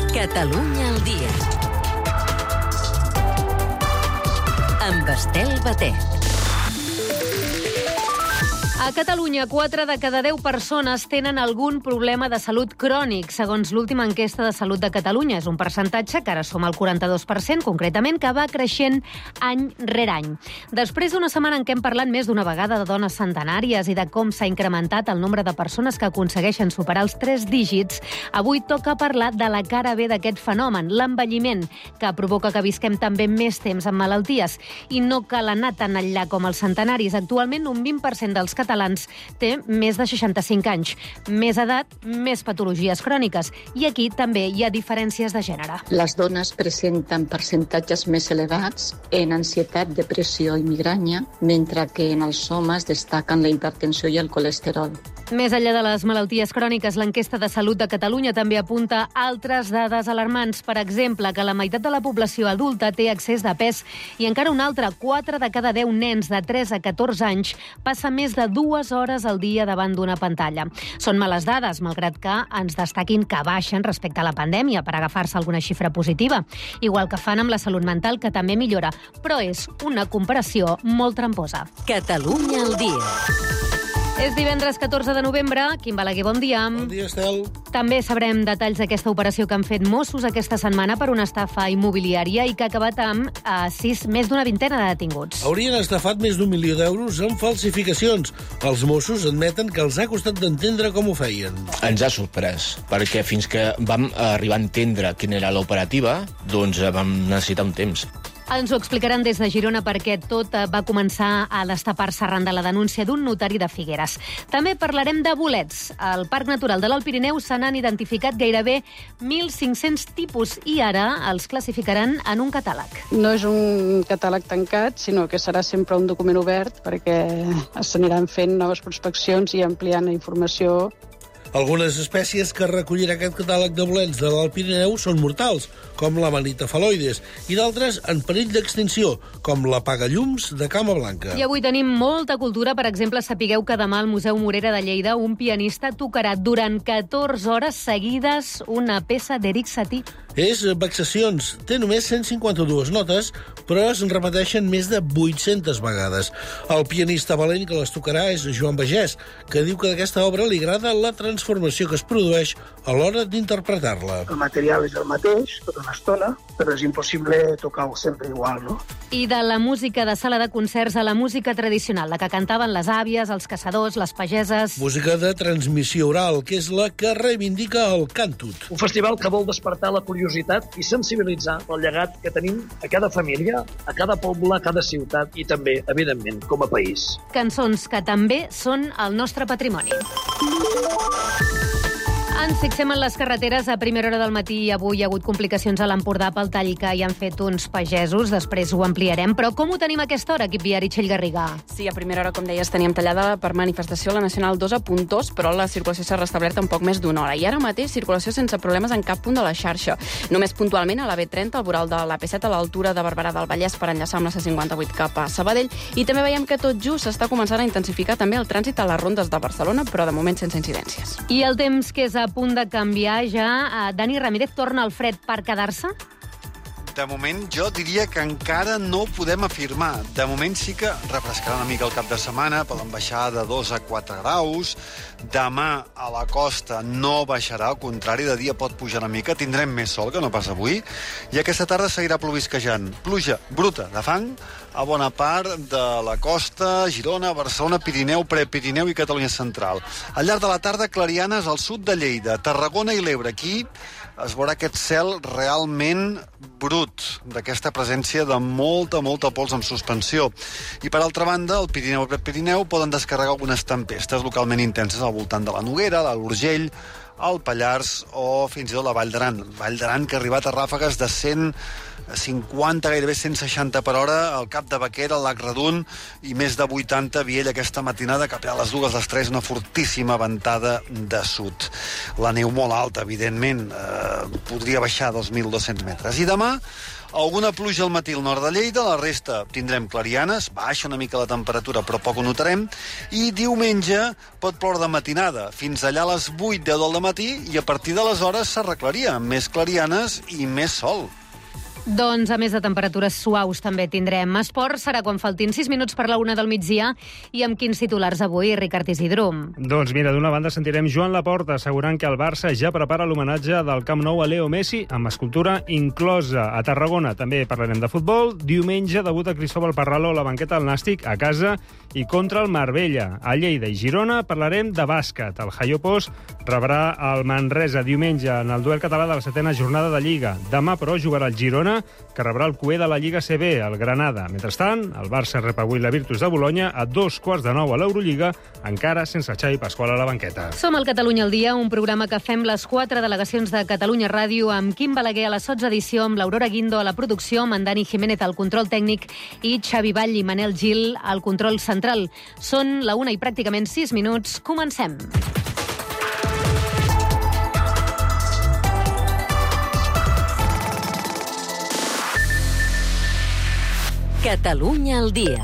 Catalunya al dia. Amb Estel Batet. A Catalunya, 4 de cada 10 persones tenen algun problema de salut crònic, segons l'última enquesta de salut de Catalunya. És un percentatge que ara som al 42%, concretament, que va creixent any rere any. Després d'una setmana en què hem parlat més d'una vegada de dones centenàries i de com s'ha incrementat el nombre de persones que aconsegueixen superar els 3 dígits, avui toca parlar de la cara B d'aquest fenomen, l'envelliment, que provoca que visquem també més temps amb malalties. I no cal anar tan enllà com els centenaris. Actualment, un 20% dels catalans té més de 65 anys. Més edat, més patologies cròniques. I aquí també hi ha diferències de gènere. Les dones presenten percentatges més elevats en ansietat, depressió i migranya, mentre que en els homes destaquen la hipertensió i el colesterol. Més enllà de les malalties cròniques, l'enquesta de salut de Catalunya també apunta altres dades alarmants. Per exemple, que la meitat de la població adulta té excés de pes i encara una altra, 4 de cada 10 nens de 3 a 14 anys passa més de 2 hores al dia davant d'una pantalla. Són males dades, malgrat que ens destaquin que baixen respecte a la pandèmia per agafar-se alguna xifra positiva, igual que fan amb la salut mental, que també millora, però és una comparació molt tramposa. Catalunya al dia. És divendres 14 de novembre. Quim Balaguer, bon dia. Bon dia, Estel. També sabrem detalls d'aquesta operació que han fet Mossos aquesta setmana per una estafa immobiliària i que ha acabat amb més d'una vintena de detinguts. Haurien estafat més d'1 milió d'euros en falsificacions. Els Mossos admeten que els ha costat d'entendre com ho feien. Ens ha sorprès, perquè fins que vam arribar a entendre quina era l'operativa, doncs vam necessitar un temps. Ens ho explicaran des de Girona perquè tot va començar a destapar-se arran de la denúncia d'un notari de Figueres. També parlarem de bolets. Al Parc Natural de l'Alt Pirineu se n'han identificat gairebé 1.500 tipus i ara els classificaran en un catàleg. No és un catàleg tancat, sinó que serà sempre un document obert perquè s'aniran fent noves prospeccions i ampliant la informació. Algunes espècies que recollirà aquest catàleg de bolets de l'Alt Pirineu són mortals, com la manita faloides, i d'altres en perill d'extinció, com la pagallums de cama blanca. I avui tenim molta cultura. Per exemple, sapigueu que demà al Museu Morera de Lleida un pianista tocarà durant 14 hores seguides una peça d'Eric Satie. És Vexacions. Té només 152 notes, però es repeteixen més de 800 vegades. El pianista valent que les tocarà és Joan Bagès, que diu que d'aquesta obra li agrada la transformació que es produeix a l'hora d'interpretar-la. El material és el mateix tota l'estona, però és impossible tocar-ho sempre igual, no? I de la música de sala de concerts a la música tradicional, la que cantaven les àvies, els caçadors, les pageses... Música de transmissió oral, que és la que reivindica el càntut. Un festival que vol despertar la curiositat i sensibilitzar el llegat que tenim a cada família, a cada poble, a cada ciutat i també, evidentment, com a país. Cançons que també són el nostre patrimoni. Ens fixem en les carreteres. A primera hora del matí avui hi ha hagut complicacions a l'Empordà pel tall que hi han fet uns pagesos. Després ho ampliarem. Però com ho tenim a aquesta hora, equip viari Txell Garriga? Sí, a primera hora, com deies, teníem tallada per manifestació la Nacional 2 a Puntós, però la circulació s'ha restablert en poc més d'una hora. I ara mateix circulació sense problemes en cap punt de la xarxa. Només puntualment a la B30, al voral de la P7, a l'altura de Barberà del Vallès per enllaçar amb la C58 cap a Sabadell. I també veiem que tot just s'està començant a intensificar també el trànsit a les rondes de Barcelona, però de moment sense incidències. I el temps, que és a punt de canviar ja. Dani Ramírez, torna al fred per quedar-se? De moment jo diria que encara no ho podem afirmar. De moment sí que refrescarà una mica el cap de setmana, poden baixar de 2 a 4 graus. Demà a la costa no baixarà, al contrari, de dia pot pujar una mica, tindrem més sol que no pas avui, i aquesta tarda seguirà plovisquejant. Pluja bruta de fang a bona part de la costa, Girona, Barcelona, Pirineu, Prepirineu i Catalunya Central. Al llarg de la tarda, clarianes al sud de Lleida, Tarragona i l'Ebre. Aquí es veurà aquest cel realment brut, d'aquesta presència de molta pols en suspensió. I per altra banda, el Pirineu i Prepirineu poden descarregar algunes tempestes localment intenses al voltant de la Noguera, de l'Urgell, el Pallars o fins i tot la Vall d'Aran. Vall d'Aran que ha arribat a ràfegues de 150, gairebé 160 per hora, al Cap de Baquera, al Lac Redun, i més de 80 a Viella aquesta matinada, cap a les 2, les 3, una fortíssima ventada de sud. La neu molt alta, evidentment, podria baixar a 2.200 metres. I demà Alguna pluja al matí al nord de Lleida, la resta tindrem clarianes, baixa una mica la temperatura, però poc ho notarem, i diumenge pot ploure de matinada, fins allà a les 8-10 del matí, i a partir d'aleshores s'arreglaria, amb més clarianes i més sol. Doncs, a més de temperatures suaus, també tindrem esport. Serà quan faltin 6 minuts per la 1 del migdia. I amb quins titulars avui, Ricard Isidro? Doncs mira, d'una banda sentirem Joan Laporta assegurant que el Barça ja prepara l'homenatge del Camp Nou a Leo Messi, amb escultura inclosa. A Tarragona també parlarem de futbol. Diumenge debuta Cristóbal Parralo a la banqueta del Nàstic a casa i contra el Marbella. A Lleida i Girona parlarem de bàsquet. El Jaiopos rebrà el Manresa diumenge en el duel català de la 7ª jornada de Lliga. Demà, però, jugarà el Girona, que rebrà el cuer de la Lliga CB, el Granada. Mentrestant, el Barça rep avui la Virtus de Bolonya a 8:45 a l'Eurolliga, encara sense Xavi Pasqual a la banqueta. Som al Catalunya al dia, un programa que fem les 4 delegacions de Catalunya Ràdio, amb Quim Balaguer a la sotsedició, amb l'Aurora Guindo a la producció, amb en Dani Jiménez al control tècnic i Xavi Vall i Manel Gil al control central. Són la 1 i pràcticament 6 minuts. Comencem. Catalunya al dia.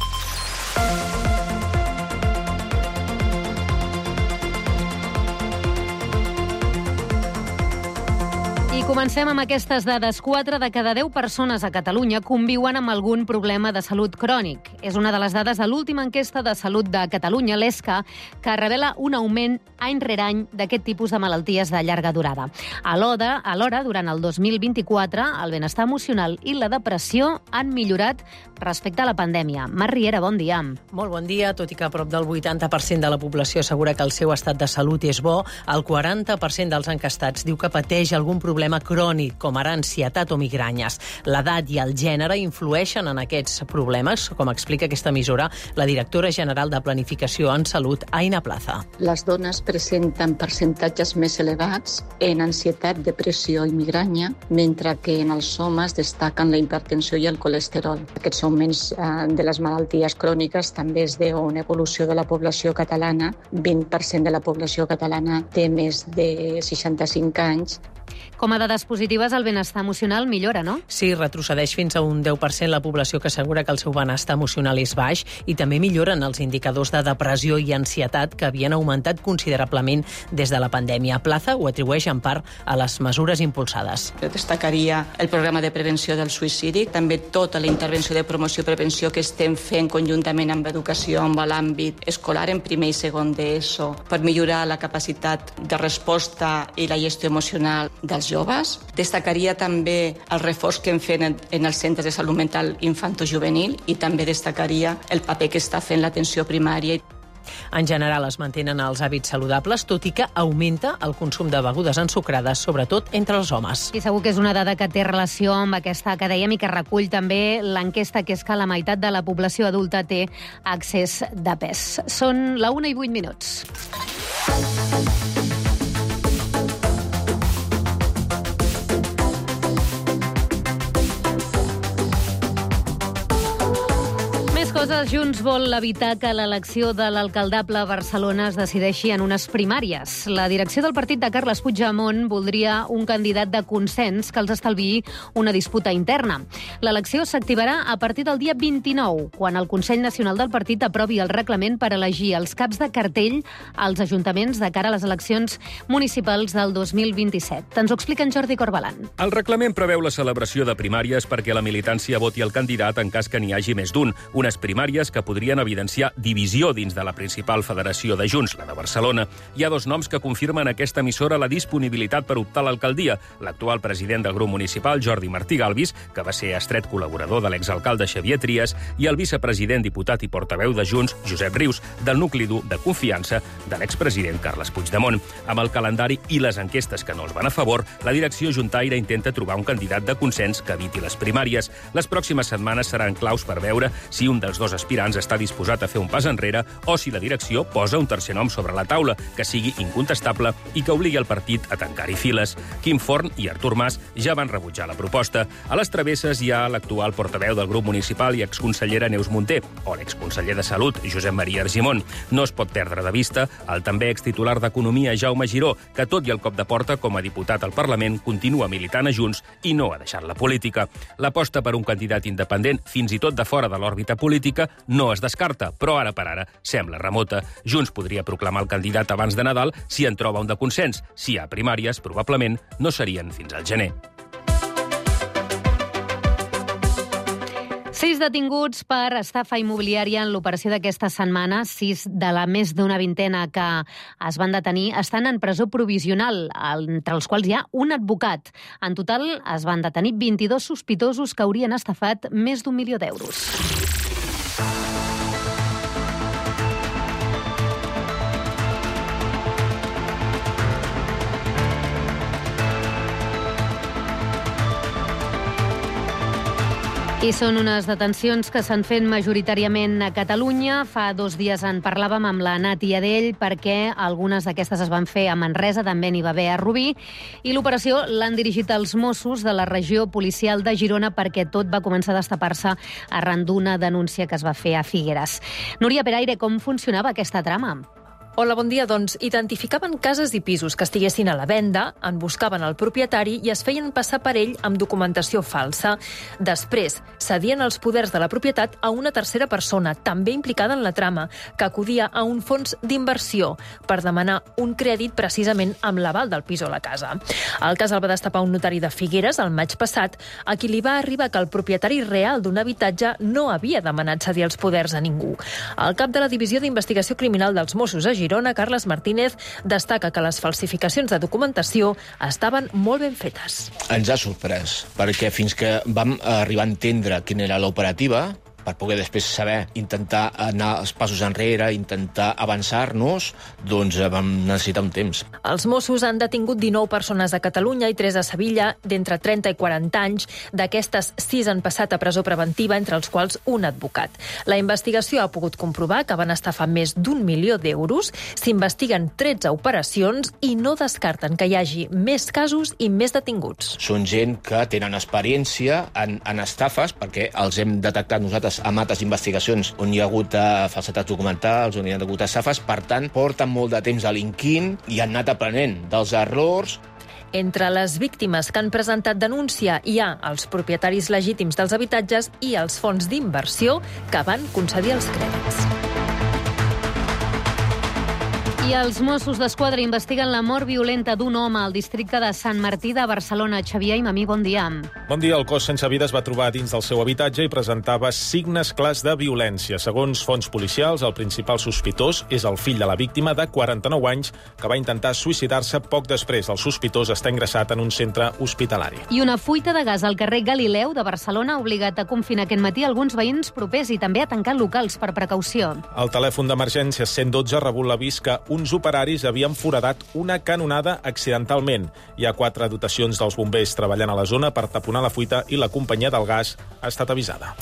I comencem amb aquestes dades. 4 de cada 10 persones a Catalunya conviuen amb algun problema de salut crònic. És una de les dades de l'última enquesta de salut de Catalunya, l'ESCA, que revela un augment any rere any d'aquest tipus de malalties de llarga durada. Alhora, durant el 2024, el benestar emocional i la depressió han millorat respecte a la pandèmia. Mar Riera, bon dia. Molt bon dia. Tot i que prop del 80% de la població assegura que el seu estat de salut és bo, el 40% dels enquestats diu que pateix algun problema crònic, com ara ansietat o migranyes. L'edat i el gènere influeixen en aquests problemes, com explica aquesta emissora la directora general de Planificació en Salut, Aina Plaza. Les dones presenten percentatges més elevats en ansietat, depressió i migranya, mentre que en els homes destaquen la hipertensió i el colesterol. Aquests augments de les malalties cròniques també es deu a una evolució de la població catalana. 20% de la població catalana té més de 65 anys. Com a dades positives, el benestar emocional millora, no? Sí, retrocedeix fins a un 10% la població que assegura que el seu benestar emocional és baix, i també milloren els indicadors de depressió i ansietat, que havien augmentat considerablement des de la pandèmia. Plaza ho atribueix en part a les mesures impulsades. Jo destacaria el programa de prevenció del suïcidi, també tota la intervenció de promoció i prevenció que estem fent conjuntament amb educació, amb l'àmbit escolar en primer i segon d'ESO, per millorar la capacitat de resposta i la gestió emocional dels joves. Destacaria també el reforç que hem fet en els centres de salut mental infantojuvenil, i també destacaria el paper que està fent l'atenció primària. En general es mantenen els hàbits saludables, tot i que augmenta el consum de begudes ensucrades, sobretot entre els homes. I segur que és una dada que té relació amb aquesta que dèiem i que recull també l'enquesta, que és que la meitat de la població adulta té excés de pes. Són la 1 i 8 minuts. Junts vol evitar que l'elecció de l'alcaldable a Barcelona es decideixi en unes primàries. La direcció del partit de Carles Puigdemont voldria un candidat de consens que els estalviï una disputa interna. L'elecció s'activarà a partir del dia 29, quan el Consell Nacional del Partit aprovi el reglament per elegir els caps de cartell als ajuntaments de cara a les eleccions municipals del 2027. Ens ho explica en Jordi Corbalan. El reglament preveu la celebració de primàries perquè la militància voti el candidat en cas que n'hi hagi més d'un. Unes primàries que podrien evidenciar divisió dins de la principal federació de Junts, la de Barcelona. Hi ha 2 noms que confirmen aquesta emissora la disponibilitat per optar a l'alcaldia. L'actual president del grup municipal, Jordi Martí Galvis, que va ser estret col·laborador de l'exalcalde Xavier Trias, i el vicepresident, diputat i portaveu de Junts, Josep Rius, del nucli dur de confiança de l'expresident Carles Puigdemont. Amb el calendari i les enquestes que no els van a favor, la direcció juntaire intenta trobar un candidat de consens que eviti les primàries. Les pròximes setmanes seran claus per veure si un dels dos aspirants està disposat a fer un pas enrere o si la direcció posa un tercer nom sobre la taula, que sigui incontestable i que obligui el partit a tancar-hi files. Quim Forn i Artur Mas ja van rebutjar la proposta. A les travesses hi ha l'actual portaveu del grup municipal i exconsellera Neus Munté, o l'exconseller de Salut, Josep Maria Argimon. No es pot perdre de vista el també extitular d'Economia, Jaume Giró, que tot i el cop de porta com a diputat al Parlament continua militant a Junts i no ha deixat la política. L'aposta per un candidat independent, fins i tot de fora de l'òrbita política, no es descarta, però ara per ara sembla remota. Junts podria proclamar el candidat abans de Nadal si en troba un de consens. Si hi ha primàries, probablement no serien fins al gener. 6 detinguts per estafa immobiliària en l'operació d'aquesta setmana. 6 de la més d'una vintena que es van detenir estan en presó provisional, entre els quals hi ha un advocat. En total es van detenir 22 sospitosos que haurien estafat més d'1 milió d'euros. I són unes detencions que s'han fet majoritàriament a Catalunya. Fa 2 dies en parlàvem amb la Nati Adell perquè algunes d'aquestes es van fer a Manresa, també n'hi va haver a Rubí, i l'operació l'han dirigit els Mossos de la regió policial de Girona perquè tot va començar a destapar-se arran d'una denúncia que es va fer a Figueres. Núria Peraire, com funcionava aquesta trama? Hola, bon dia. Doncs identificaven cases i pisos que estiguessin a la venda, en buscaven el propietari i es feien passar per ell amb documentació falsa. Després, cedien els poders de la propietat a una tercera persona, també implicada en la trama, que acudia a un fons d'inversió per demanar un crèdit precisament amb l'aval del pis o la casa. El cas el va destapar un notari de Figueres el maig passat, a qui li va arribar que el propietari real d'un habitatge no havia demanat cedir els poders a ningú. El cap de la Divisió d'Investigació Criminal dels Mossos a Girona, Carles Martínez, destaca que les falsificacions de documentació estaven molt ben fetes. Ens ha sorprès, perquè fins que vam arribar a entendre quina era l'operativa, per poder després saber, intentar anar els passos enrere, intentar avançar-nos, doncs vam necessitar un temps. Els Mossos han detingut 19 persones a Catalunya i 3 a Sevilla, d'entre 30 i 40 anys. D'aquestes, 6 han passat a presó preventiva, entre els quals un advocat. La investigació ha pogut comprovar que van estafar més d'1 milió d'euros, s'investiguen 13 operacions i no descarten que hi hagi més casos i més detinguts. Són gent que tenen experiència en estafes, perquè els hem detectat nosaltres amb altres investigacions on hi ha hagut falsetats documentals, on hi ha hagut estafes. Per tant, porten molt de temps delinquint i han anat aprenent dels errors. Entre les víctimes que han presentat denúncia hi ha els propietaris legítims dels habitatges i els fons d'inversió que van concedir els crèdits. I els Mossos d'Esquadra investiguen la mort violenta d'un home al districte de Sant Martí de Barcelona. Xavier Imamí, bon dia. Bon dia. El cos sense vida es va trobar dins del seu habitatge i presentava signes clars de violència. Segons fonts policials, el principal sospitós és el fill de la víctima de 49 anys que va intentar suïcidar-se poc després. El sospitós està ingressat en un centre hospitalari. I una fuita de gas al carrer Galileu de Barcelona ha obligat a confinar aquest matí alguns veïns propers i també a tancar locals per precaució. El telèfon d'emergència 112 ha rebut l'avís que uns operaris havien foradat una canonada accidentalment. Hi ha 4 dotacions dels bombers treballant a la zona per taponar la fuita i la companyia del gas ha estat avisada.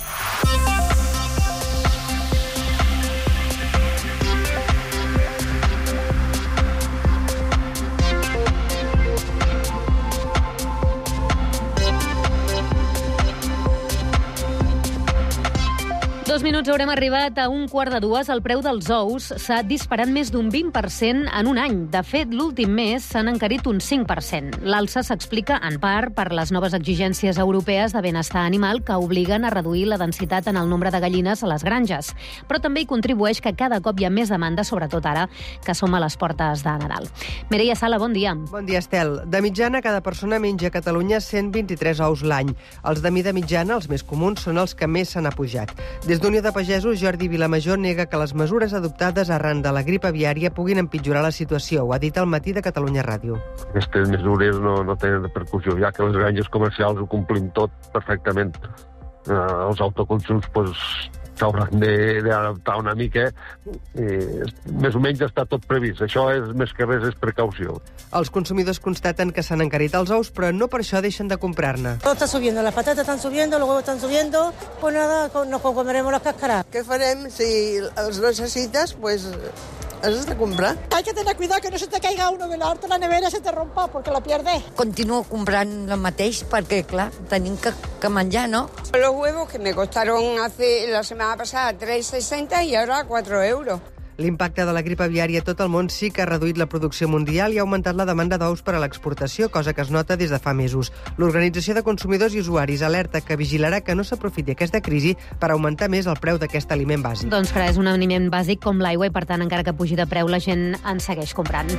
Dos minuts haurem arribat a 1:45. El preu dels ous s'ha disparat més d'un 20% en un any. De fet, l'últim mes s'han encarit un 5%. L'alça s'explica, en part, per les noves exigències europees de benestar animal que obliguen a reduir la densitat en el nombre de gallines a les granges. Però també hi contribueix que cada cop hi ha més demanda, sobretot ara que som a les portes de Nadal. Mireia Sala, bon dia. Bon dia, Estel. De mitjana, cada persona menja a Catalunya 123 ous l'any. Els de mida mitjana, els més comuns, són els que més s'han apujat. Des d'Unió de Pagesos, Jordi Vilamajor nega que les mesures adoptades arran de la grip aviària puguin empitjorar la situació. Ho ha dit al Matí de Catalunya Ràdio. Aquestes mesures no tenen repercussió, ja que les granges comercials ho complim tot perfectament. Els autoconsums s'hauran d'adaptar una mica. Més o menys està tot previst. Això és més que res és precaució. Els consumidors constaten que s'han encarit els ous, però no per això deixen de comprar-ne. Todo está subiendo, las patatas están subiendo, los huevos están subiendo, pues nada, nos comeremos las cáscaras. Què farem? Si els necessites, pues has de comprar. Hay que tener cuidado que no se te caiga uno de la harta la nevera, se te rompa, porque la pierdes. Continuo comprant el mateix perquè, clar, tenim que menjar, ¿no? Los huevos que me costaron la semana pasada 3,60 y ahora 4 euros. L'impacte de la grip aviària a tot el món sí que ha reduït la producció mundial i ha augmentat la demanda d'ous per a l'exportació, cosa que es nota des de fa mesos. L'Organització de Consumidors i Usuaris alerta que vigilarà que no s'aprofiti aquesta crisi per augmentar més el preu d'aquest aliment bàsic. Doncs clar, és un aliment bàsic com l'aigua i, per tant, encara que pugi de preu, la gent en segueix comprant.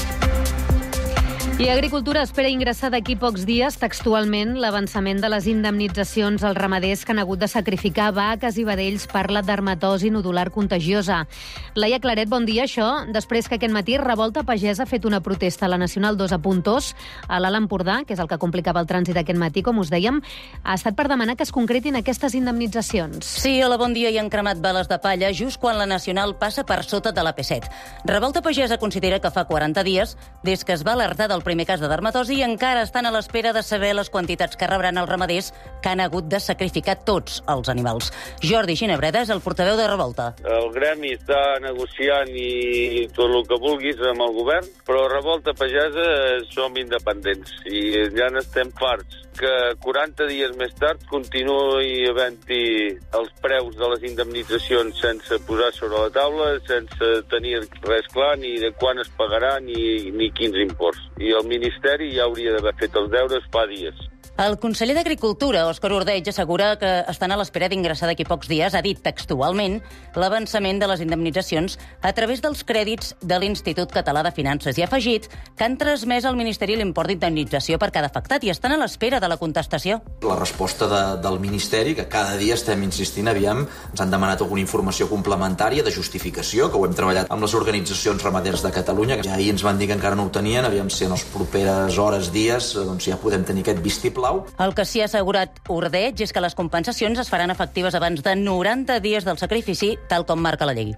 I Agricultura espera ingressar d'aquí pocs dies textualment l'avançament de les indemnitzacions als ramaders que han hagut de sacrificar vaques i vedells per la dermatosi nodular contagiosa. Laia Claret, bon dia. Això després que aquest matí Revolta Pagesa ha fet una protesta a la Nacional 2 a Puntós, a l'Alt Empordà, que és el que complicava el trànsit aquest matí, com us dèiem, ha estat per demanar que es concretin aquestes indemnitzacions. Sí, a la Bon Dia hi han cremat bales de palla just quan la Nacional passa per sota de la P7. Revolta Pagesa considera que fa 40 dies, des que es va alertar del primer cas de dermatosi, encara estan a l'espera de saber les quantitats que rebran els ramaders que han hagut de sacrificar tots els animals. Jordi Ginebreda és el portaveu de Revolta. El gremi està negociant i tot el que vulguis amb el govern, però Revolta Pagesa som independents i ja n'estem farts que 40 dies més tard continuï havent-hi els preus de les indemnitzacions sense posar sobre la taula, sense tenir res clar ni de quan es pagarà ni quins imports. I el Ministeri ja hauria d'haver fet els deures fa dies. El conseller d'Agricultura, Òscar Ordeig, assegura que estan a l'espera d'ingressar d'aquí pocs dies, ha dit textualment, l'avançament de les indemnitzacions a través dels crèdits de l'Institut Català de Finances i ha afegit que han transmès al Ministeri l'import d'indemnització per cada afectat i estan a l'espera de la contestació. La resposta del Ministeri, que cada dia estem insistint, aviam, ens han demanat alguna informació complementària de justificació, que ho hem treballat amb les organitzacions ramaders de Catalunya, que ahir ens van dir que encara no ho tenien, aviam si en les properes hores, dies, doncs ja podem tenir aquest vistiplau. El que sí ha assegurat Ordeig és que les compensacions es faran efectives abans de 90 dies del sacrifici, tal com marca la llei.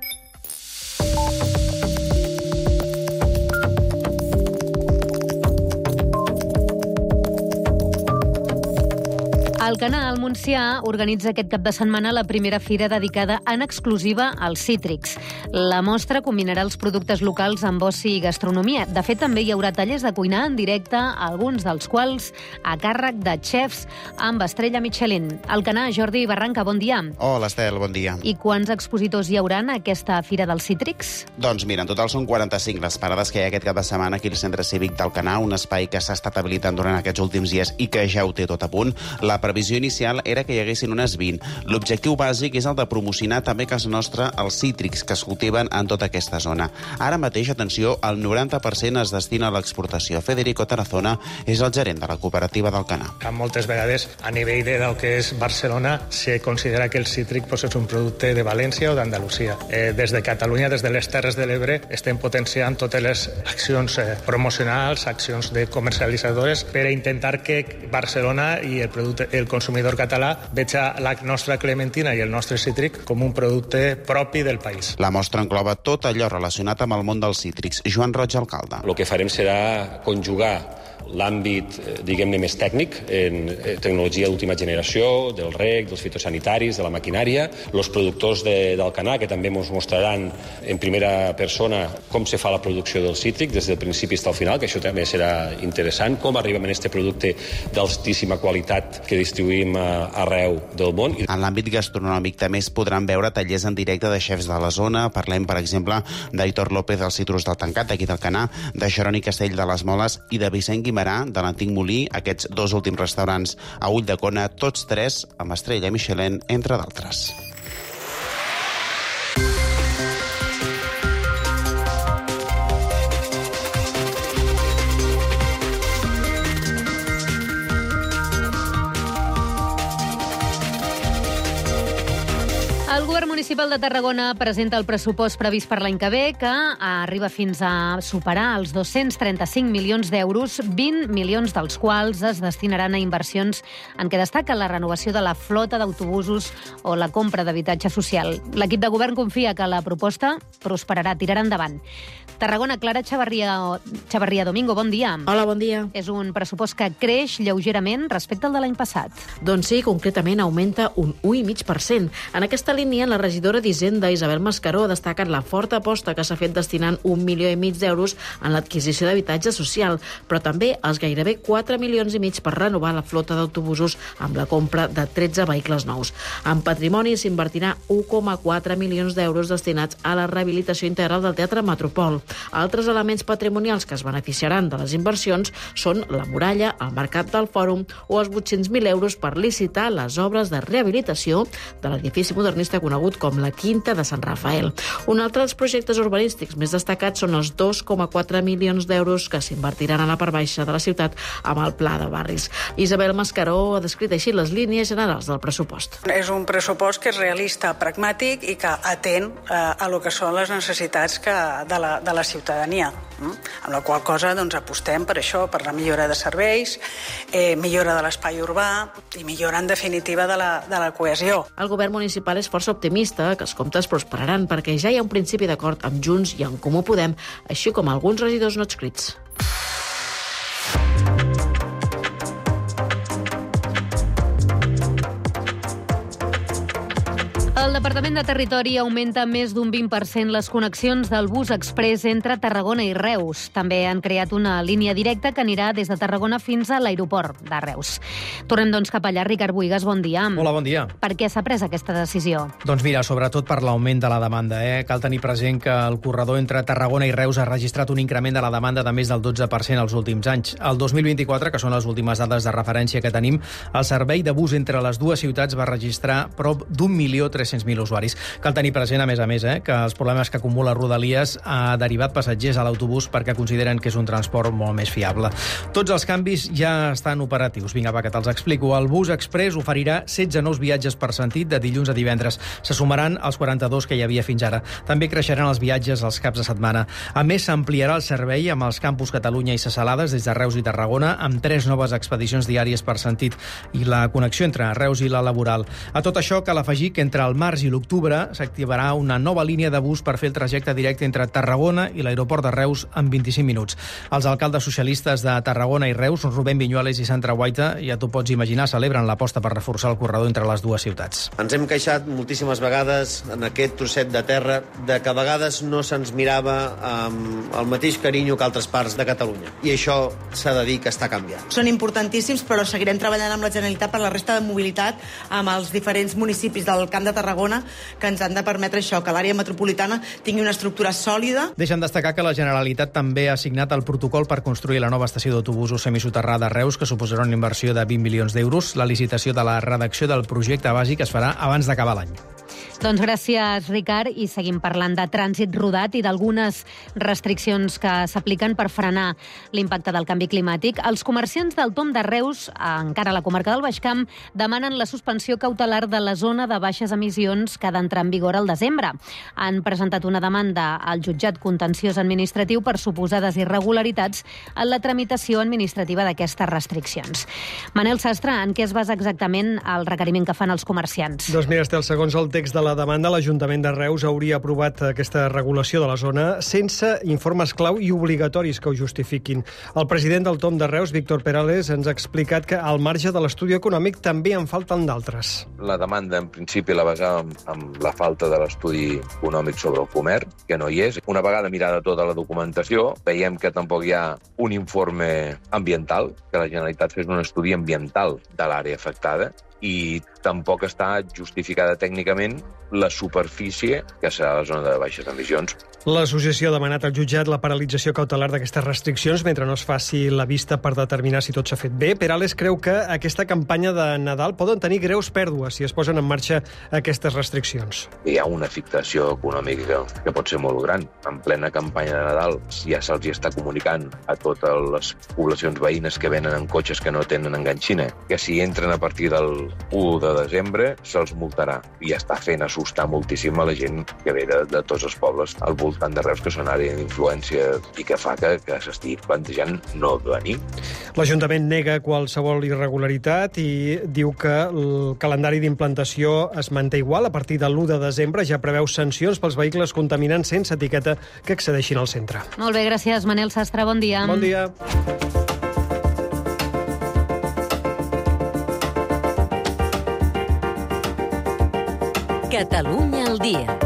Alcanar, al Montsià, organitza aquest cap de setmana la primera fira dedicada en exclusiva als cítrics. La mostra combinarà els productes locals amb oci i gastronomia. De fet, també hi haurà tallers de cuinar en directe, alguns dels quals a càrrec de xefs amb estrella Michelin. Alcanar, Jordi Barranca, bon dia. Hola, Estel, bon dia. I quants expositors hi haurà en aquesta fira dels cítrics? Doncs mira, en total són 45 les parades que hi ha aquest cap de setmana aquí al Centre Cívic d'Alcanar, un espai que s'ha estat habilitant durant aquests últims dies i que ja ho té tot a punt. La previsió inicial era que hi haguessin unes 20. L'objectiu bàsic és el de promocionar també a casa nostra els cítrics que es cultiven en tota aquesta zona. Ara mateix, atenció, el 90% es destina a l'exportació. Federico Tarazona és el gerent de la cooperativa d'Alcanar. Moltes vegades, a nivell del que és Barcelona, se considera que el cítric és un producte de València o d'Andalusia. Des de Catalunya, des de les Terres de l'Ebre, estem potenciant totes les accions promocionals, accions de comercialitzadores, per a intentar que Barcelona i el consumidor català veja la nostra clementina i el nostre cítric com un producte propi del país. La mostra engloba tot allò relacionat amb el món dels cítrics. Joan Roig, alcalde. El que farem serà conjugar l'àmbit, diguem-ne, més tècnic, en tecnologia d'última generació, del reg, dels fitosanitaris, de la maquinària, els productors d'Alcanar, que també ens mostraran en primera persona com se fa la producció del cítric, des del principi fins al final, que això també serà interessant, com arribem a aquest producte d'altíssima qualitat que distribuïm arreu del món. En l'àmbit gastronòmic també es podran veure tallers en directe de xefs de la zona. Parlem, per exemple, d'Aitor López del Citrus del Tancat, d'aquí d'Alcanar, de Jeroni Castell de les Moles i de Vicent Guimarà, de l'Antic Molí, aquests dos últims restaurants a Ulldecona, tots tres amb estrella Michelin, entre d'altres. El govern municipal de Tarragona presenta el pressupost previst per l'any que ve, que arriba fins a superar els 235 milions d'euros, 20 milions dels quals es destinaran a inversions en què destaca la renovació de la flota d'autobusos o la compra d'habitatge social. L'equip de govern confia que la proposta prosperarà, tirarà endavant. Tarragona, Clara Chavarria Domingo, bon dia. Hola, bon dia. És un pressupost que creix lleugerament respecte al de l'any passat. Doncs sí, concretament augmenta un 1,5%. En aquesta línia, la regidora d'Hisenda, Isabel Mascaró, ha destacat la forta aposta que s'ha fet destinant 1,5 milions d'euros en l'adquisició d'habitatge social, però també els gairebé 4,5 milions per renovar la flota d'autobusos amb la compra de 13 vehicles nous. En patrimoni s'invertirà 1,4 milions d'euros destinats a la rehabilitació integral del Teatre Metropol. Altres elements patrimonials que es beneficiaran de les inversions són la muralla, el mercat del Fòrum o els 800.000 euros per licitar les obres de rehabilitació de l'edifici modernista conegut com la Quinta de Sant Rafael. Un altre dels projectes urbanístics més destacats són els 2,4 milions d'euros que s'invertiran a la part baixa de la ciutat amb el Pla de Barris. Isabel Mascaró ha descrit així les línies generals del pressupost. És un pressupost que és realista, pragmàtic i que atén a lo que són les necessitats de la ciutadania. Amb la qual cosa apostem per això, per la millora de serveis, millora de l'espai urbà i millora, en definitiva, de la cohesió. El govern municipal és força optimista que els comptes prosperaran perquè ja hi ha un principi d'acord amb Junts i en Comú Podem, així com alguns regidors no adscrits. El Departament de Territori augmenta més d'un 20% les connexions del bus express entre Tarragona i Reus. També han creat una línia directa que anirà des de Tarragona fins a l'aeroport de Reus. Tornem, doncs, cap allà. Ricard Buigas, bon dia. Hola, bon dia. Per què s'ha pres aquesta decisió? Doncs mira, sobretot per l'augment de la demanda. Cal tenir present que el corredor entre Tarragona i Reus ha registrat un increment de la demanda de més del 12% els últims anys. El 2024, que són les últimes dades de referència que tenim, el servei de bus entre les dues ciutats va registrar prop d'1.300.000 usuaris. Cal tenir present, a més, que els problemes que acumula Rodalies ha derivat passatgers a l'autobús perquè consideren que és un transport molt més fiable. Tots els canvis ja estan operatius. Vinga, va, que te'ls explico. El bus express oferirà 16 nous viatges per sentit de dilluns a divendres. Se sumaran als 42 que hi havia fins ara. També creixeran els viatges els caps de setmana. A més, s'ampliarà el servei amb els campus Catalunya i Ses Salades des de Reus i Tarragona amb 3 noves expedicions diàries per sentit i la connexió entre Reus i la Laboral. A tot això cal afegir que entre el març i l'octubre s'activarà una nova línia de bus per fer el trajecte directe entre Tarragona i l'aeroport de Reus en 25 minuts. Els alcaldes socialistes de Tarragona i Reus, Rubén Viñuales i Sandra Guaita, ja t'ho pots imaginar, celebren l'aposta per reforçar el corredor entre les dues ciutats. Ens hem queixat moltíssimes vegades en aquest trosset de terra de que a vegades no se'ns mirava amb el mateix carinyo que altres parts de Catalunya. I això s'ha de dir que està canviant. Són importantíssims, però seguirem treballant amb la Generalitat per la resta de mobilitat amb els diferents municipis del Camp de Tarragona que ens han de permetre això, que l'àrea metropolitana tingui una estructura sòlida. Deixen destacar que la Generalitat també ha signat el protocol per construir la nova estació d'autobusos semisoterrada a Reus, que suposarà una inversió de 20 milions d'euros. La licitació de la redacció del projecte bàsic es farà abans d'acabar l'any. Doncs gràcies, Ricard, i seguim parlant de trànsit rodat i d'algunes restriccions que s'apliquen per frenar l'impacte del canvi climàtic. Els comerciants del Tom de Reus, encara a la comarca del Baix Camp, demanen la suspensió cautelar de la zona de baixes emissions que ha d'entrar en vigor al desembre. Han presentat una demanda al jutjat contenciós administratiu per suposades irregularitats en la tramitació administrativa d'aquestes restriccions. Manel Sastre, en què es basa exactament el requeriment que fan els comerciants? Doncs mira, Estel, segons el text de la demanda, l'Ajuntament de Reus hauria aprovat aquesta regulació de la zona sense informes clau i obligatoris que ho justifiquin. El president del Tom de Reus, Víctor Perales, ens ha explicat que al marge de l'estudi econòmic també en falten d'altres. La demanda, en principi, la basàvem amb la falta de l'estudi econòmic sobre el comerç, que no hi és. Una vegada mirada tota la documentació, veiem que tampoc hi ha un informe ambiental, que la Generalitat fes un estudi ambiental de l'àrea afectada, i tampoc està justificada tècnicament la superfície que serà la zona de baixes emissions. L'associació ha demanat al jutjat la paralització cautelar d'aquestes restriccions mentre no es faci la vista per determinar si tot s'ha fet bé. Perales creu que aquesta campanya de Nadal poden tenir greus pèrdues si es posen en marxa aquestes restriccions. Hi ha una afectació econòmica que pot ser molt gran. En plena campanya de Nadal ja se'ls està comunicant a totes les poblacions veïnes que venen en cotxes que no tenen enganxina, que si entren a partir del el 1 de desembre se'ls multarà. I està fent assustar moltíssim a la gent que ve de tots els pobles al voltant de Reus, que són àrea d'influència i que fa que s'estigui plantejant no venir. L'Ajuntament nega qualsevol irregularitat i diu que el calendari d'implantació es manté igual. A partir de l'1 de desembre ja preveu sancions pels vehicles contaminants sense etiqueta que accedeixin al centre. Molt bé, gràcies, Manel Sastre. Bon dia. Bon dia. Catalunya al dia.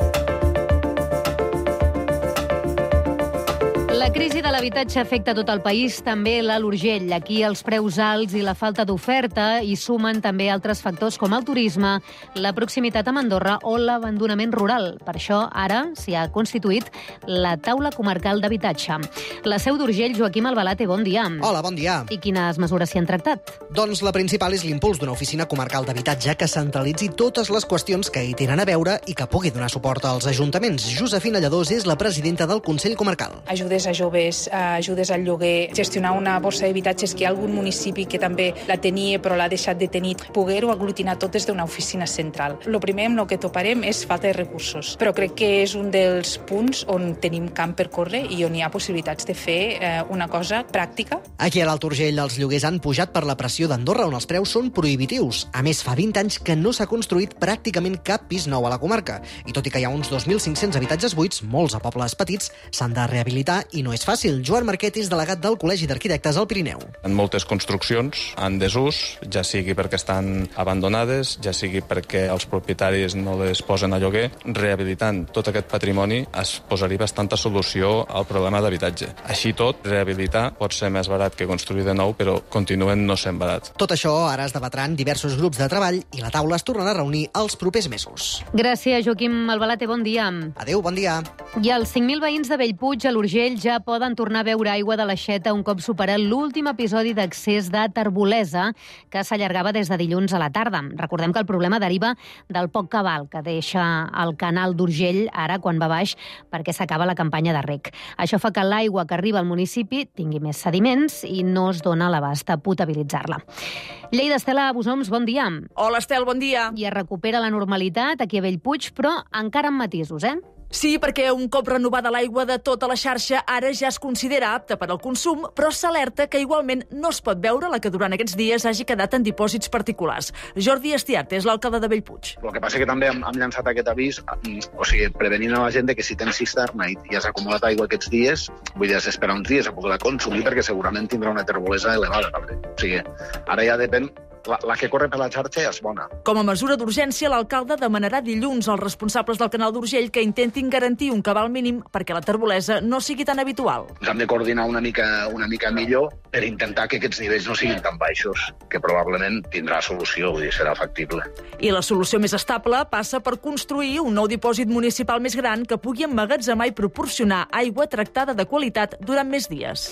La crisi de l'habitatge afecta tot el país, també l'Alt Urgell. Aquí els preus alts i la falta d'oferta hi sumen també altres factors com el turisme, la proximitat amb Andorra o l'abandonament rural. Per això ara s'hi ha constituït la Taula Comarcal d'Habitatge. La seu d'Urgell, Joaquim Albalate, bon dia. Hola, bon dia. I quines mesures s'hi han tractat? Doncs la principal és l'impuls d'una oficina comarcal d'habitatge que centralitzi totes les qüestions que hi tenen a veure i que pugui donar suport als ajuntaments. Josefina Lladós és la presidenta del Consell Comarcal. Ajudes a joves, ajudes al lloguer, gestionar una borsa d'habitatges que hi ha algun municipi que també la tenia però l'ha deixat de tenir, poder-ho aglutinar tot des d'una oficina central. El primer amb el que toparem és falta de recursos, però crec que és un dels punts on tenim camp per córrer i on hi ha possibilitats de fer una cosa pràctica. Aquí a l'Alt Urgell els lloguers han pujat per la pressió d'Andorra, on els preus són prohibitius. A més, fa 20 anys que no s'ha construït pràcticament cap pis nou a la comarca. I tot i que hi ha uns 2.500 habitatges buits, molts a pobles petits, s'han de rehabilitar i no és fàcil. Joan Marquet és delegat del Col·legi d'Arquitectes al Pirineu. En moltes construccions en desús, ja sigui perquè estan abandonades, ja sigui perquè els propietaris no les posen a lloguer, rehabilitant tot aquest patrimoni es posaria bastanta solució al problema d'habitatge. Així tot, rehabilitar pot ser més barat que construir de nou, però continuen no sent barat. Tot això ara es debatrà en diversos grups de treball i la taula es tornarà a reunir els propers mesos. Gràcies, Joaquim Albalate. Bon dia. Adéu, bon dia. I els 5.000 veïns de Bellpuig a l'Urgell ja poden tornar a beure aigua de l'aixeta un cop superat l'últim episodi d'accés de terbolesa que s'allargava des de dilluns a la tarda. Recordem que el problema deriva del poc cabal que deixa el canal d'Urgell ara quan va baix perquè s'acaba la campanya de reg. Això fa que l'aigua que arriba al municipi tingui més sediments i no es dona l'abast a potabilitzar-la. Lleida, Estela Busoms, bon dia. Hola, Estel, bon dia. I es recupera la normalitat aquí a Bellpuig, però encara amb matisos, Sí, perquè un cop renovada l'aigua de tota la xarxa ara ja es considera apta per al consum, però s'alerta que igualment no es pot beure la que durant aquests dies hagi quedat en dipòsits particulars. Jordi Estiarte és l'alcalde de Bellpuig. El que passa que també hem llançat aquest avís, o sigui, prevenint a la gent que si tens cisterna i ja s'ha acumulat aigua aquests dies, vull dir, s'espera uns dies a poder consumir perquè segurament tindrà una terbolesa elevada també. O sigui, ara ja depèn. La que corre per la xarxa és bona. Com a mesura d'urgència, l'alcalde demanarà dilluns als responsables del canal d'Urgell que intentin garantir un cabal mínim perquè la terbolesa no sigui tan habitual. Ens hem de coordinar una mica millor per intentar que aquests nivells no siguin tan baixos, que probablement tindrà solució, vull dir, serà factible. I la solució més estable passa per construir un nou dipòsit municipal més gran que pugui emmagatzemar i proporcionar aigua tractada de qualitat durant més dies.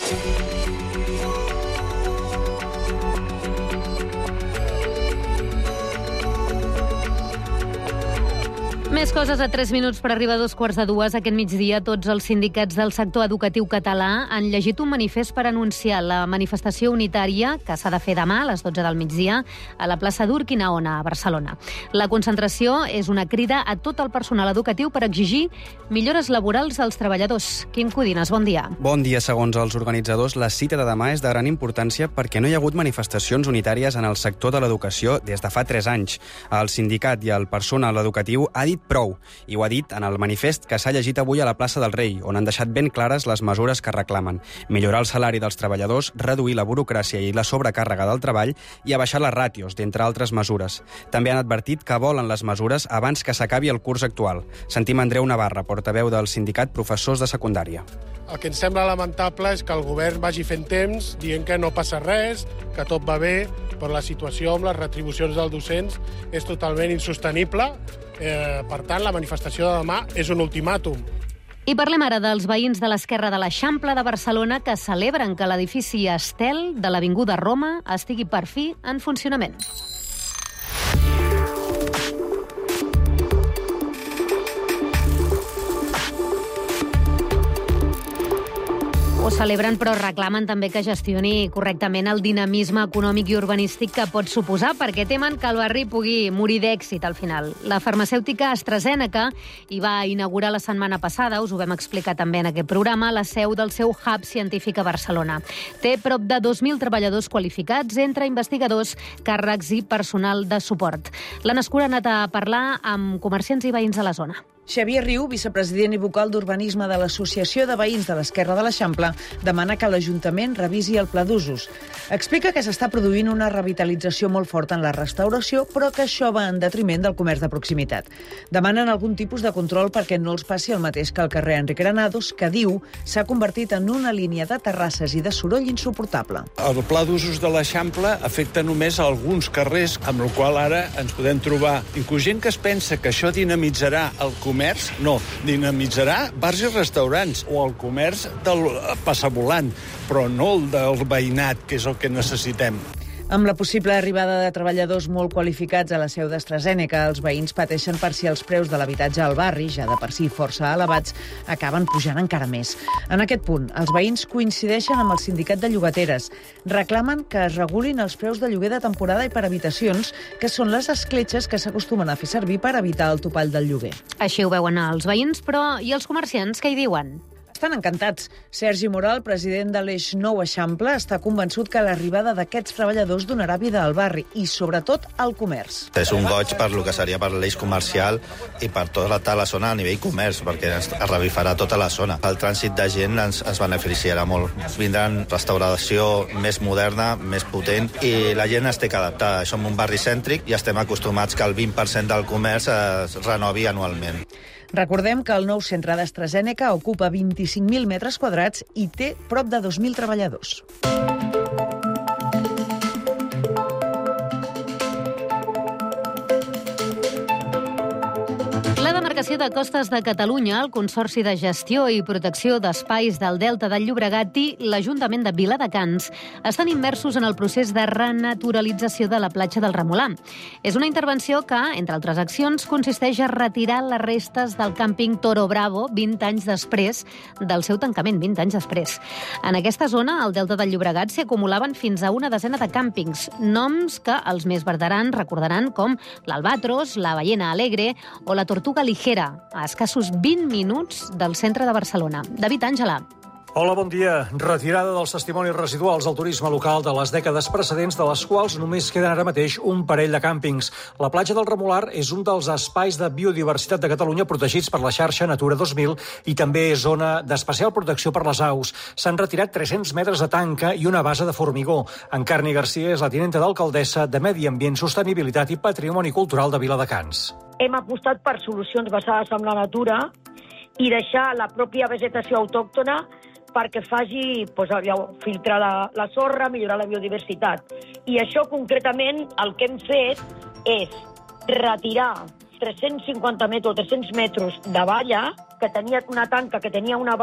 Més coses a 3 minuts per arribar a 2:45. Aquest migdia tots els sindicats del sector educatiu català han llegit un manifest per anunciar la manifestació unitària que s'ha de fer demà a les 12 del migdia a la plaça d'Urquinaona, a Barcelona. La concentració és una crida a tot el personal educatiu per exigir millores laborals als treballadors. Quim Codines, bon dia. Bon dia. Segons els organitzadors, la cita de demà és de gran importància perquè no hi ha hagut manifestacions unitàries en el sector de l'educació des de fa 3 anys. El sindicat i el personal educatiu ha dit prou, i ho ha dit en el manifest que s'ha llegit avui a la plaça del Rei, on han deixat ben clares les mesures que reclamen. Millorar el salari dels treballadors, reduir la burocràcia i la sobrecàrrega del treball i abaixar les ràtios, d'entre altres mesures. També han advertit que volen les mesures abans que s'acabi el curs actual. Sentim Andreu Navarra, portaveu del sindicat Professors de Secundària. El que ens sembla lamentable és que el govern vagi fent temps dient que no passa res, que tot va bé, però la situació amb les retribucions dels docents és totalment insostenible. Per tant, la manifestació de demà és un ultimàtum. I parlem ara dels veïns de l'esquerra de l'Eixample de Barcelona que celebren que l'edifici Estel de l'Avinguda Roma estigui per fi en funcionament. Ho celebren, però reclamen també que gestioni correctament el dinamisme econòmic i urbanístic que pot suposar, perquè temen que el barri pugui morir d'èxit al final. La farmacèutica AstraZeneca hi va inaugurar la setmana passada, us ho vam explicar també en aquest programa, la seu del seu hub científic a Barcelona. Té prop de 2.000 treballadors qualificats, entre investigadors, càrrecs i personal de suport. L'Anna Escura ha anat a parlar amb comerciants i veïns a la zona. Xavier Riu, vicepresident i vocal d'Urbanisme de l'Associació de Veïns de l'Esquerra de l'Eixample, demana que l'Ajuntament revisi el pla d'usos. Explica que s'està produint una revitalització molt forta en la restauració, però que això va en detriment del comerç de proximitat. Demanen algun tipus de control perquè no els passi el mateix que el carrer Enric Granados, que diu s'ha convertit en una línia de terrasses i de soroll insuportable. El pla d'usos de l'Eixample afecta només alguns carrers, amb el qual ara ens podem trobar. Inclús gent que es pensa que això dinamitzarà el comerç, no, dinamitzarà bars i restaurants o el comerç del passavolant, però no el del veïnat, que és el que necessitem. Amb la possible arribada de treballadors molt qualificats a la seu d'AstraZeneca, els veïns pateixen per si els preus de l'habitatge al barri, ja de per si força elevats, acaben pujant encara més. En aquest punt, els veïns coincideixen amb el sindicat de llogateres. Reclamen que es regulin els preus de lloguer de temporada i per habitacions, que són les escletxes que s'acostumen a fer servir per evitar el topall del lloguer. Així ho veuen els veïns, però i els comerciants què hi diuen? Estan encantats. Sergi Moral, president de l'Eix Nou Eixample, està convençut que l'arribada d'aquests treballadors donarà vida al barri i, sobretot, al comerç. És un goig per lo que seria per l'eix comercial i per tota la zona a nivell comerç, perquè es revifarà tota la zona. El trànsit de gent ens beneficiarà molt. Vindran restauració més moderna, més potent, i la gent es té que adaptar. Som un barri cèntric i estem acostumats que el 20% del comerç es renovi anualment. Recordem que el nou centre d'AstraZeneca ocupa 25.000 metres quadrats i té prop de 2.000 treballadors. La demarcació de Costes de Catalunya, el Consorci de Gestió i Protecció d'Espais del Delta del Llobregat i l'Ajuntament de Viladecans estan immersos en el procés de renaturalització de la platja del Remolà. És una intervenció que, entre altres accions, consisteix a retirar les restes del càmping Toro Bravo 20 anys després del seu tancament, 20 anys després. En aquesta zona, al Delta del Llobregat, s'hi acumulaven fins a una desena de càmpings, noms que els més veterans recordaran com l'Albatros, la Ballena Alegre o la Tortuga Ligera, a escassos 20 minuts del centre de Barcelona. David Àngela. Hola, bon dia. Retirada dels testimonis residuals del turisme local de les dècades precedents, de les quals només queden ara mateix un parell de càmpings. La platja del Remolar és un dels espais de biodiversitat de Catalunya protegits per la xarxa Natura 2000 i també és zona d'especial protecció per les aus. S'han retirat 300 metres de tanca i una base de formigó. Encarni Garcia és la tinenta d'alcaldessa de Medi Ambient, Sostenibilitat i Patrimoni Cultural de Viladecans. Hem apostat per solucions basades en la natura i deixar la pròpia vegetació autòctona perquè faci filtrar la sorra, millorar la biodiversitat. I això, concretament, el que hem fet és retirar 350 metres o 300 metres de valla, que tenia una tanca, que tenia una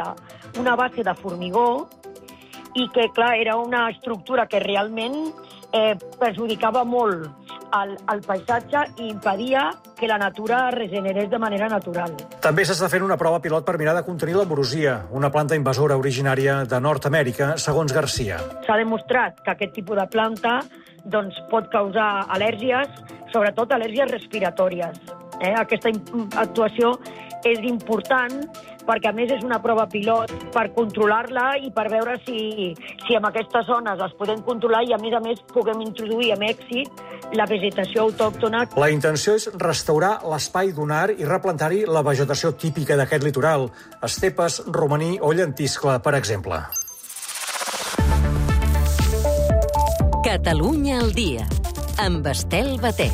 base de formigó, i que, clar, era una estructura que realment perjudicava molt el paisatge i impedia que la natura regenerés de manera natural. També s'està fent una prova pilot per mirar de contenir l'ambrosia, una planta invasora originària de Nord-Amèrica, segons Garcia. S'ha demostrat que aquest tipus de planta pot causar al·lèrgies, sobretot al·lèrgies respiratòries. Aquesta actuació és important perquè, a més, és una prova pilot per controlar-la i per veure si en aquestes zones les podem controlar i, a més, puguem introduir amb èxit la vegetació autòctona. La intenció és restaurar l'espai dunar i replantar-hi la vegetació típica d'aquest litoral, estepes, romaní o llentiscle, per exemple. Catalunya al dia, amb Estel Batet.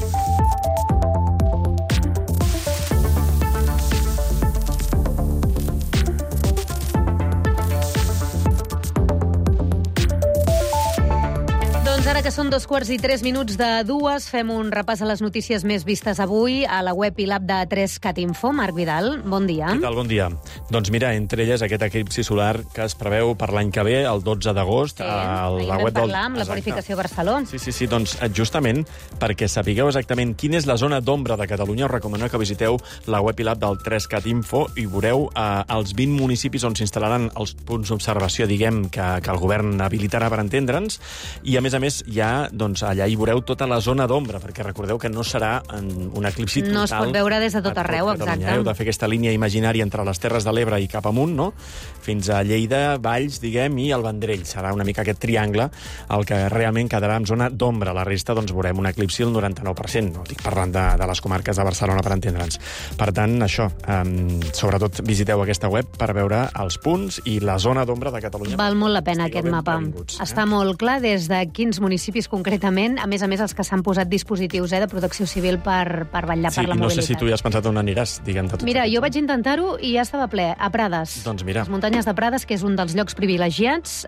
Doncs ara Ara que són 2:03 de 2, fem un repàs a les notícies més vistes avui a la web i l'app de 3CAT Info. Marc Vidal, bon dia. Què tal? Bon dia. Doncs mira, entre elles aquest eclipsi solar que es preveu per l'any que ve, el 12 d'agost, a la web del... parlar amb la Purificació Barcelona. Sí, doncs justament perquè sapigueu exactament quina és la zona d'ombra de Catalunya, us recomano que visiteu la web i l'app del 3CAT Info i veureu els 20 municipis on s'instal·laran els punts d'observació, diguem, que el govern habilitarà per entendre'ns, i a més, ja, doncs, allà hi veureu tota la zona d'ombra, perquè recordeu que no serà un eclipsi total. No es pot veure des de tot arreu, exacte. Heu de fer aquesta línia imaginària entre les Terres de l'Ebre i cap amunt, no? Fins a Lleida, Valls, diguem, i el Vendrell. Serà una mica aquest triangle el que realment quedarà en zona d'ombra. La resta, doncs, veurem un eclipsi al 99%. No estic parlant de les comarques de Barcelona, per entendre'ns. Per tant, això, sobretot visiteu aquesta web per veure els punts i la zona d'ombra de Catalunya. Val molt la pena aquest mapa. Està molt clar des de quins municipis concretament, a més els que s'han posat dispositius de protecció civil per vetllar per la mobilitat. Sí, no sé si tu ja has pensat on aniràs, diguem. Mira, jo vaig intentar-ho i ja estava ple, a Prades. Doncs mira. Les muntanyes de Prades, que és un dels llocs privilegiats,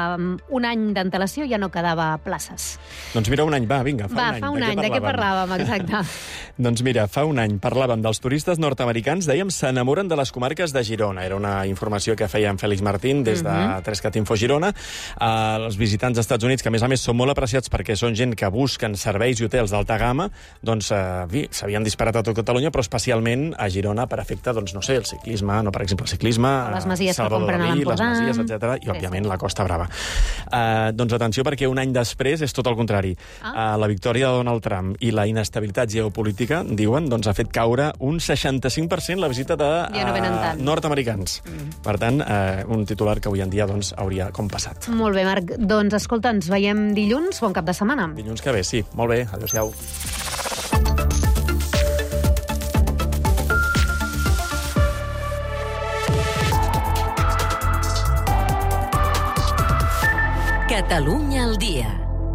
un any d'antelació ja no quedava places. Doncs mira, un any, vinga, fa un any, de què parlàvem, exacte. Doncs mira, fa un any parlàvem dels turistes nord-americans, dèiem, s'enamoren de les comarques de Girona. Era una informació que feia en Félix Martín des de 3CAT Info Girona. Els visitants dels Estats Units, que a més són molt apreciats perquè són gent que busquen serveis i hotels d'alta gamma, doncs s'havien disparat a tot Catalunya, però especialment a Girona per efecte, doncs no sé, el ciclisme, no, per exemple, el ciclisme, les masies que compren a l'Empordà, les masies, etc. i òbviament la Costa Brava. Doncs atenció, perquè un any després és tot el contrari. La victòria de Donald Trump i la inestabilitat geopolítica, diuen, doncs ha fet caure un 65% la visita de nord-americans. Per tant, un titular que avui en dia doncs hauria com passat. Molt bé, Marc. Doncs escolta, ens veiem dilluns, bon cap de setmana. Dilluns que ve, sí. Molt bé, adéu-siau. Catalunya al dia.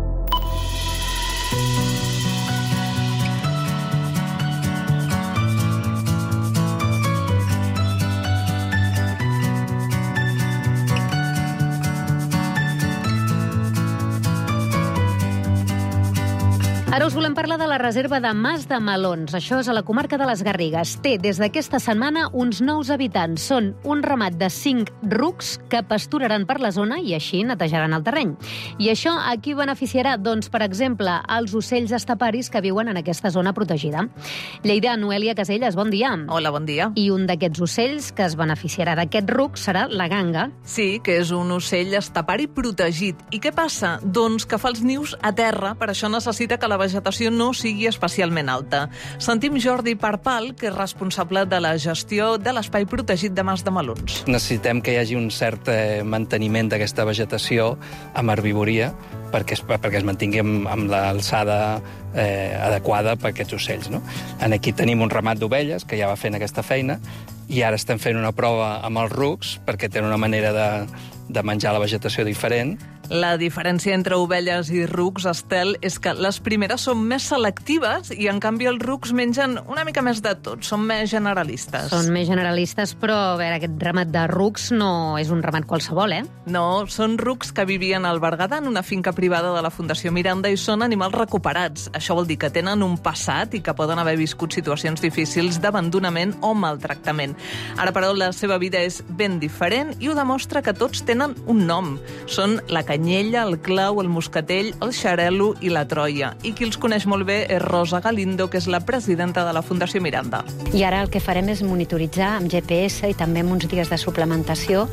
Ara us volem parlar de la reserva de Mas de Melons. Això és a la comarca de les Garrigues. Té des d'aquesta setmana uns nous habitants. Són un ramat de 5 rucs que pasturaran per la zona i així netejaran el terreny. I això a qui beneficiarà? Doncs, per exemple, als ocells estaparis que viuen en aquesta zona protegida. Lleida, Noelia Caselles, bon dia. Hola, bon dia. I un d'aquests ocells que es beneficiarà d'aquest ruc serà la ganga. Sí, que és un ocell estapari protegit. I què passa? Doncs que fa els nius a terra, per això necessita que la vegetació no sigui especialment alta. Sentim Jordi Parpal, que és responsable de la gestió de l'espai protegit de Mas de Melons. Necessitem que hi hagi un cert manteniment d'aquesta vegetació amb herbivoria perquè es mantingui amb l'alçada adequada per aquests ocells. No? Aquí tenim un ramat d'ovelles que ja va fent aquesta feina i ara estem fent una prova amb els rucs perquè tenen una manera de menjar la vegetació diferent. La diferència entre ovelles i rucs, Estel, és que les primeres són més selectives i, en canvi, els rucs mengen una mica més de tot, són més generalistes. Són més generalistes, però, a veure, aquest ramat de rucs no és un ramat qualsevol, No, són rucs que vivien al Berguedà, en una finca privada de la Fundació Miranda, i són animals recuperats. Això vol dir que tenen un passat i que poden haver viscut situacions difícils d'abandonament o maltractament. Ara, però, la seva vida és ben diferent i ho demostra que tots tenen un nom. Són la canyella, el clau, el moscatell, el xarel·lo i la troia. I qui els coneix molt bé és Rosa Galindo, que és la presidenta de la Fundació Miranda. I ara el que farem és monitoritzar amb GPS i també amb uns dies de suplementació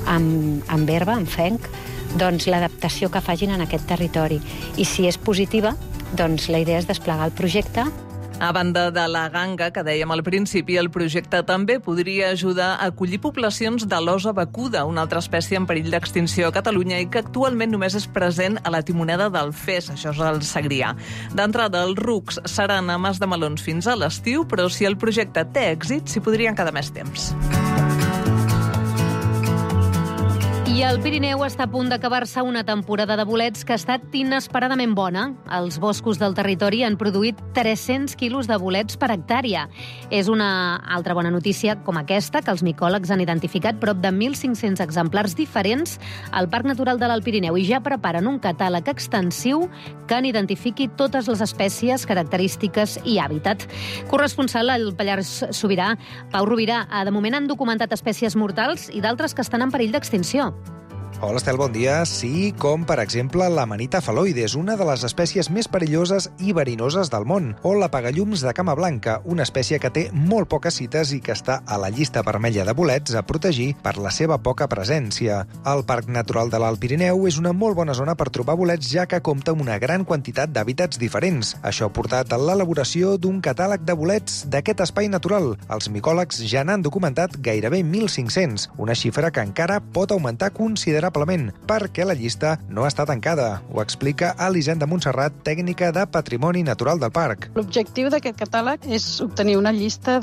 amb herba, amb fenc, doncs l'adaptació que facin en aquest territori. I si és positiva, doncs la idea és desplegar el projecte. A banda de la ganga, que dèiem al principi, el projecte també podria ajudar a acollir poblacions de l'osa becuda, una altra espècie en perill d'extinció a Catalunya i que actualment només és present a la Timoneda del Fes, això és el Segrià. D'entrada, els rucs seran a Mas de Melons fins a l'estiu, però si el projecte té èxit, s'hi podrien quedar més temps. I I el Pirineu està a punt d'acabar-se una temporada de bolets que ha estat inesperadament bona. Els boscos del territori han produït 300 quilos de bolets per hectàrea. És una altra bona notícia com aquesta, que els micòlegs han identificat prop de 1.500 exemplars diferents al Parc Natural de l'Alt Pirineu i ja preparen un catàleg extensiu que n'identifiqui totes les espècies, característiques i hàbitat. Corresponsal al Pallars Sobirà, Pau Rovira, de moment han documentat espècies mortals i d'altres que estan en perill d'extinció. Hola, Estel, bon dia. Sí, com, per exemple, l'Amanita phalloides, una de les espècies més perilloses i verinoses del món, o la pagallums de cama blanca, una espècie que té molt poques cites i que està a la llista vermella de bolets a protegir per la seva poca presència. El Parc Natural de l'Alt Pirineu és una molt bona zona per trobar bolets, ja que compta amb una gran quantitat d'hàbitats diferents. Això ha portat a l'elaboració d'un catàleg de bolets d'aquest espai natural. Els micòlegs ja n'han documentat gairebé 1.500, una xifra que encara pot augmentar considerablement perquè la llista no està tancada. Ho explica Elisenda Montserrat, tècnica de Patrimoni Natural del Parc. L'objectiu d'aquest catàleg és obtenir una llista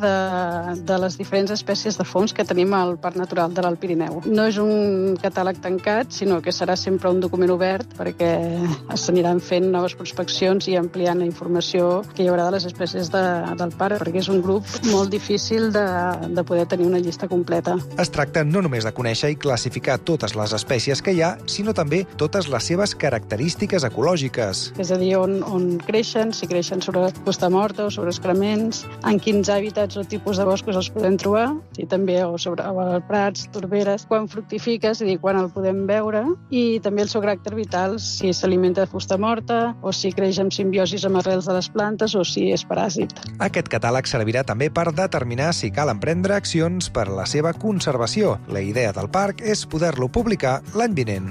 de les diferents espècies de fongs que tenim al Parc Natural de l'Alt Pirineu. No és un catàleg tancat, sinó que serà sempre un document obert perquè s'aniran fent noves prospeccions i ampliant la informació que hi haurà de les espècies del parc, perquè és un grup molt difícil de poder tenir una llista completa. Es tracta no només de conèixer i classificar totes les espècies que hi ha, sinó també totes les seves característiques ecològiques. És a dir, on creixen, si creixen sobre fusta morta o sobre excrements, en quins hàbitats o tipus de boscos els podem trobar, i també o prats, torberes, quan fructifica, és a dir, quan el podem veure, i també el seu caràcter vital, si s'alimenta de fusta morta, o si creix en simbiosis amb arrels de les plantes, o si és paràsit. Aquest catàleg servirà també per determinar si cal emprendre accions per a la seva conservació. La idea del parc és poder-lo publicar l'any vinent.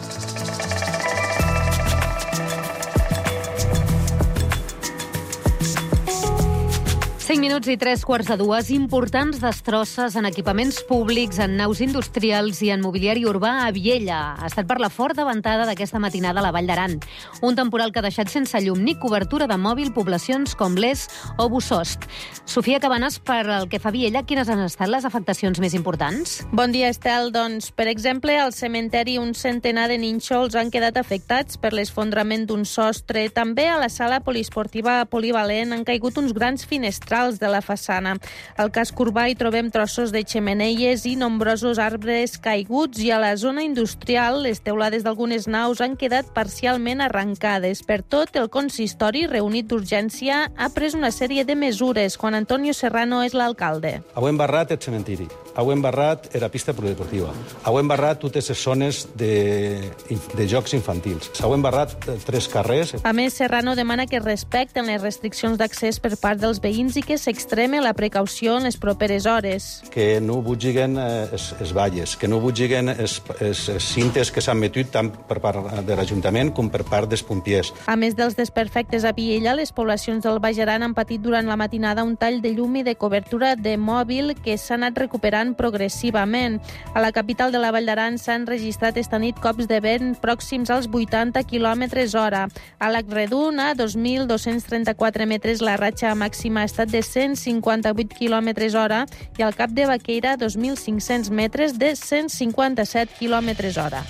5 minuts i 3:15. Importants destrosses en equipaments públics, en naus industrials i en mobiliari urbà a Viella. Ha estat per la forta ventada d'aquesta matinada a la Vall d'Aran. Un temporal que ha deixat sense llum ni cobertura de mòbil poblacions com Les o Bussost. Sofia Cabanes, per el que fa a Viella, quines han estat les afectacions més importants? Bon dia, Estel. Doncs, per exemple, al cementeri un centenar de nínxols han quedat afectats per l'esfondrament d'un sostre. També a la sala poliesportiva polivalent han caigut uns grans finestrals de la façana. Al casc urbà hi trobem trossos de xemeneies i nombrosos arbres caiguts, i a la zona industrial les teulades d'algunes naus han quedat parcialment arrencades. Per tot, el consistori, reunit d'urgència, ha pres una sèrie de mesures. Juan Antonio Serrano és l'alcalde. Heu embarrat el cementiri, heu embarrat la pista polideportiva, heu embarrat totes les zones de jocs infantils, heu embarrat 3 carrers. A més, Serrano demana que respecten les restriccions d'accés per part dels veïns i que s'extreme la precaució en les properes hores. Que no bugiguen les valles, que no bugiguen les cintes que s'han metut tant per part de l'Ajuntament com per part dels pompiers. A més dels desperfectes a Viella, les poblacions del Baix Aran han patit durant la matinada un tall de llum i de cobertura de mòbil que s'ha anat recuperant progressivament. A la capital de la Vall d'Aran s'han registrat esta nit cops de vent pròxims als 80 km/h. A Lac Redun, a 2.234 metres, la ratxa màxima ha estat de 158 km/h i al Cap de Baqueira, 2.500 metres, de 157 km/h.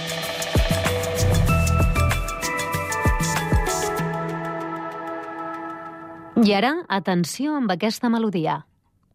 I ara, atenció amb aquesta melodia.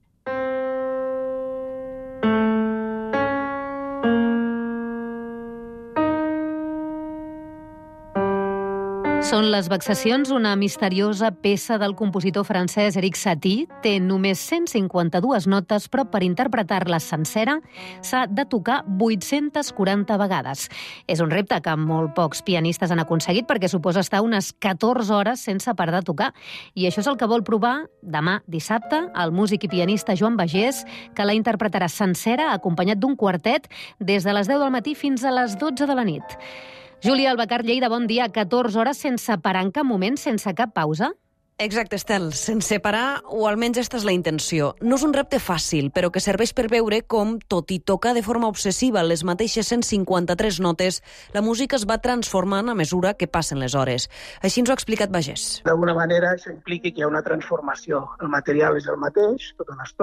Són les vexacions, una misteriosa peça del compositor francès Erik Satie. Té només 152 notes, però per interpretar-la sencera s'ha de tocar 840 vegades. És un repte que molt pocs pianistes han aconseguit perquè suposa estar unes 14 hores sense parar de tocar. I això és el que vol provar demà dissabte el músic i pianista Joan Bagés, que la interpretarà sencera acompanyat d'un quartet des de les 10 del matí fins a les 12 de la nit. Júlia Albacar, Lleida, bon dia. 14 hores sense parar en cap moment, sense cap pausa? Exacte, Estel, sense parar, o almenys aquesta és la intenció. No és un repte fàcil, però que serveix per veure com, tot i tocar de forma obsessiva les mateixes 153 notes, la música es va transformant a mesura que passen les hores. Així ens ho ha explicat Bagés. D'alguna manera, això implica que hi ha una transformació. El material és el mateix tota l'estona,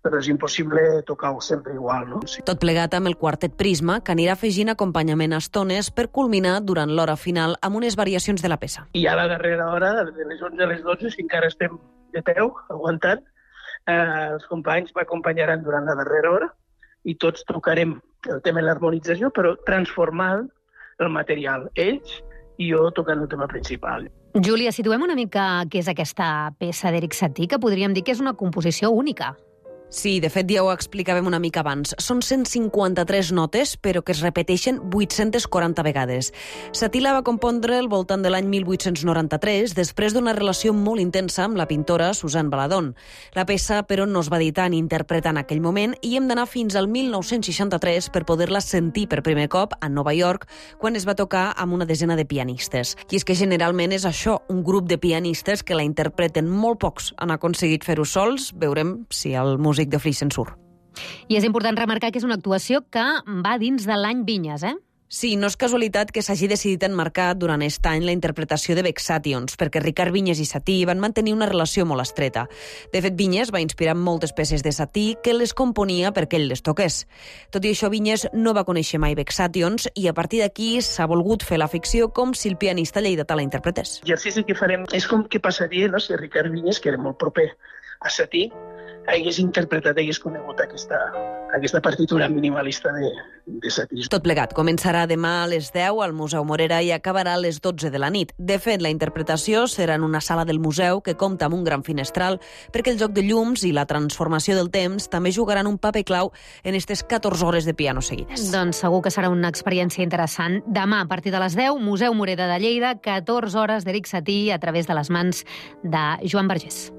però és impossible tocar-ho sempre igual, no? Sí. Tot plegat amb el quartet Prisma, que anirà afegint acompanyament a estones per culminar durant l'hora final amb unes variacions de la peça. I a la darrera hora, de les 11 a les 12, si encara estem de peu, aguantant, els companys m'acompanyaran durant la darrera hora i tots tocarem el tema de l'harmonització, però transformant el material. Ells i jo tocant el tema principal. Júlia, situem una mica què és aquesta peça d'Erik Satie, que podríem dir que és una composició única. Sí, de fet ja ho explicàvem una mica abans. Són 153 notes, però que es repeteixen 840 vegades. Satie la va compondre al voltant de l'any 1893, després d'una relació molt intensa amb la pintora Suzanne Valadon. La peça, però, no es va editar ni interpretar en aquell moment i hem d'anar fins al 1963 per poder-la sentir per primer cop a Nova York, quan es va tocar amb una desena de pianistes. I és que generalment és això, un grup de pianistes que la interpreten. Molt pocs han aconseguit fer-ho sols. Veurem si el músic de Flix se'n surt. I és important remarcar que és una actuació que va dins de l'any Vinyes, eh? Sí, no és casualitat que s'hagi decidit enmarcar durant aquest any la interpretació de Vexations, perquè Ricard Vinyes i Satie van mantenir una relació molt estreta. De fet, Vinyes va inspirar moltes peces de Satie que les componia perquè ell les toqués. Tot i això, Vinyes no va conèixer mai Vexations i a partir d'aquí s'ha volgut fer la ficció com si el pianista lleidatà la interpretés. L'exercici que farem és com que passaria, no? Si Ricard Vinyes, que era molt proper a Satie, hagués interpretat, hagués conegut aquesta partitura minimalista de Satie. Tot plegat començarà demà a les 10 al Museu Morera i acabarà a les 12 de la nit. De fet, la interpretació serà en una sala del museu que compta amb un gran finestral perquè el joc de llums i la transformació del temps també jugaran un paper clau en aquestes 14 hores de piano seguides. Doncs segur que serà una experiència interessant. Demà, a partir de les 10, Museu Morera de Lleida, 14 hores d'Erik Satie a través de les mans de Joan Vergés.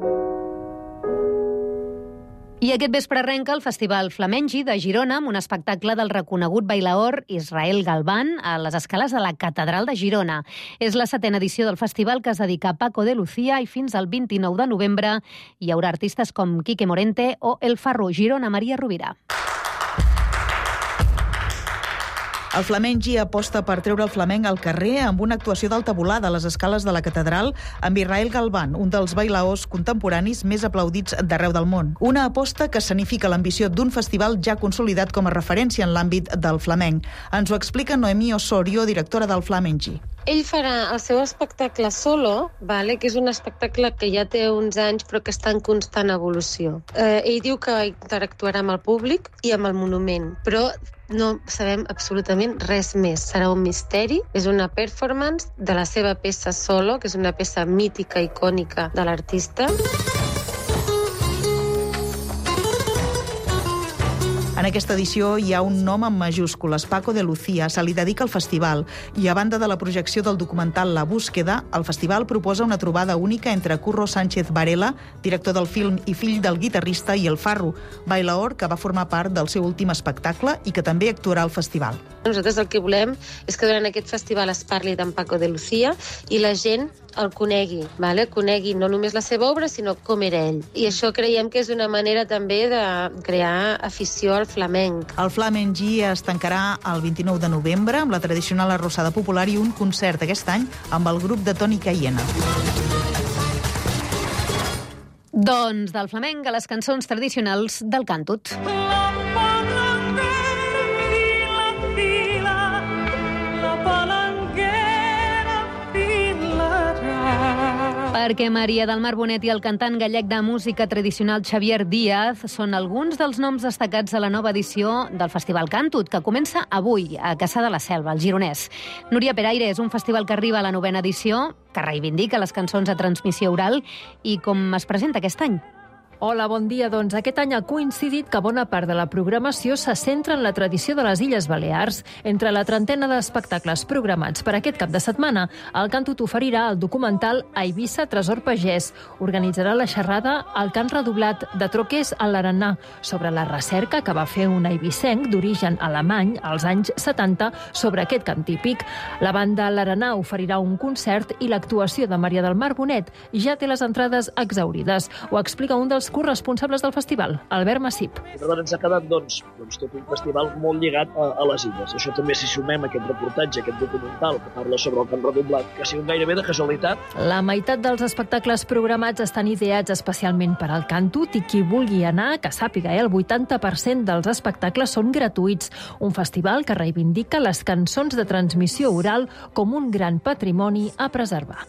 I aquest vespre arrenca el Festival Flamengi de Girona amb un espectacle del reconegut bailaor Israel Galván a les escales de la Catedral de Girona. És la 7ª edició del festival que es dedica a Paco de Lucía i fins al 29 de novembre hi haurà artistes com Quique Morente o El Farro. Girona, Maria Rovira. El Flamengi aposta per treure el flamenc al carrer amb una actuació d'alta volada a les escales de la catedral amb Israel Galván, un dels bailaors contemporanis més aplaudits d'arreu del món. Una aposta que escenifica l'ambició d'un festival ja consolidat com a referència en l'àmbit del flamenc. Ens ho explica Noemí Osorio, directora del Flamengi. Ell farà el seu espectacle solo, que és un espectacle que ja té uns anys però que està en constant evolució. Ell diu que interactuarà amb el públic i amb el monument, però no sabem absolutament res més. Serà un misteri, és una performance de la seva peça solo, que és una peça mítica, icònica de l'artista. En aquesta edició hi ha un nom en majúscules, Paco de Lucía. Se li dedica al festival. I a banda de la projecció del documental La Búsqueda, el festival proposa una trobada única entre Curro Sánchez Varela, director del film i fill del guitarrista, i El Farro, bailaor que va formar part del seu últim espectacle i que també actuarà al festival. Nosaltres el que volem és que durant aquest festival es parli d'en Paco de Lucía i la gent el conegui, conegui no només la seva obra, sinó com era ell. I això creiem que és una manera també de crear afició al flamenc. El Flamengi es tancarà el 29 de novembre amb la tradicional arrossada popular i un concert aquest any amb el grup de Toni Cayena. Doncs del flamenc a les cançons tradicionals del càntut. Perquè Maria del Mar Bonet i el cantant gallec de música tradicional Xavier Díaz són alguns dels noms destacats a la nova edició del Festival Càntut, que comença avui a Cassà de la Selva, al Gironès. Núria Peraire, és un festival que arriba a la 9ª edició, que reivindica les cançons a transmissió oral, i com es presenta aquest any? Hola, bon dia. Doncs aquest any ha coincidit que bona part de la programació se centra en la tradició de les Illes Balears. Entre la 30ena d'espectacles programats per aquest cap de setmana, el Càntut oferirà el documental A Eivissa, Tresor Pagès. Organitzarà la xerrada El cant redoblat de Troquers a l'Arenà sobre la recerca que va fer un eivissenc d'origen alemany als anys 70 sobre aquest cant típic. La banda L'Arenà oferirà un concert i l'actuació de Maria del Mar Bonet ja té les entrades exhaurides. Ho explica un dels dels corresponsables del festival, Albert Massip. Llavors ens ha quedat doncs, tot un festival molt lligat a les illes. Això també, si sumem aquest reportatge, aquest documental que parla sobre el cant redoblat, que ha sigut gairebé de casualitat. La meitat dels espectacles programats estan ideats especialment per al cantut i qui vulgui anar, que sàpiga, el 80% dels espectacles són gratuïts. Un festival que reivindica les cançons de transmissió oral com un gran patrimoni a preservar.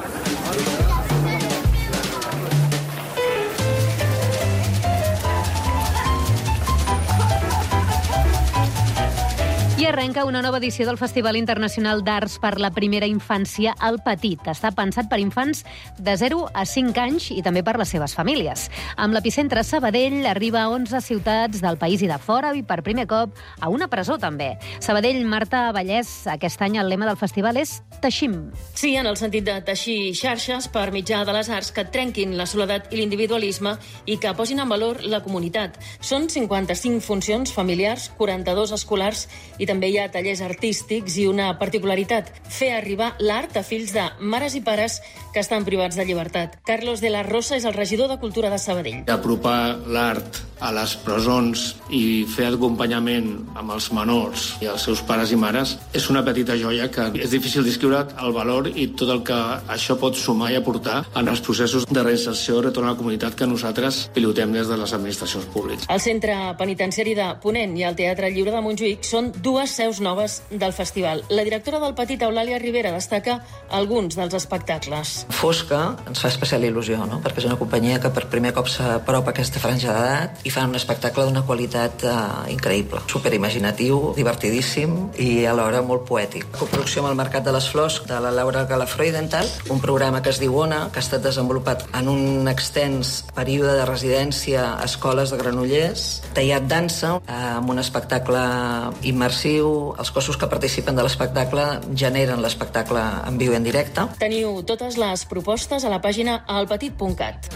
I arrenca una nova edició del Festival Internacional d'Arts per la Primera Infància al Petit. Està pensat per infants de 0 a 5 anys i també per les seves famílies. Amb l'epicentre Sabadell arriba a 11 ciutats del país i de fora i per primer cop a una presó també. Sabadell, Marta Vallès, aquest any el lema del festival és Teixim. Sí, en el sentit de teixir xarxes per mitjà de les arts que trenquin la soledat i l'individualisme i que posin en valor la comunitat. Són 55 funcions familiars, 42 escolars i també hi ha tallers artístics i una particularitat, fer arribar l'art a fills de mares i pares que estan privats de llibertat. Carlos de la Rosa és el regidor de Cultura de Sabadell. Apropar l'art a les presons i fer acompanyament amb els menors i els seus pares i mares és una petita joia que és difícil descriure el valor i tot el que això pot sumar i aportar en els processos de reinserció i retorn a la comunitat que nosaltres pilotem des de les administracions públiques. El Centre Penitenciari de Ponent i el Teatre Lliure de Montjuïc són dues seus noves del festival. La directora del Petit, Eulàlia Rivera, destaca alguns dels espectacles. Fosca ens fa especial il·lusió, no? Perquè és una companyia que per primer cop s'apropa a aquesta franja d'edat i fan un espectacle d'una qualitat increïble. Superimaginatiu, divertidíssim i alhora molt poètic. Coproducció amb el Mercat de les Flors de la Laura Galafreudenthal, un programa que es diu Ona, que ha estat desenvolupat en un extens període de residència a escoles de Granollers, tallat dansa, amb un espectacle immersiu. Els cossos que participen de l'espectacle generen l'espectacle en viu i en directe. Teniu totes les propostes a la pàgina alpetit.cat.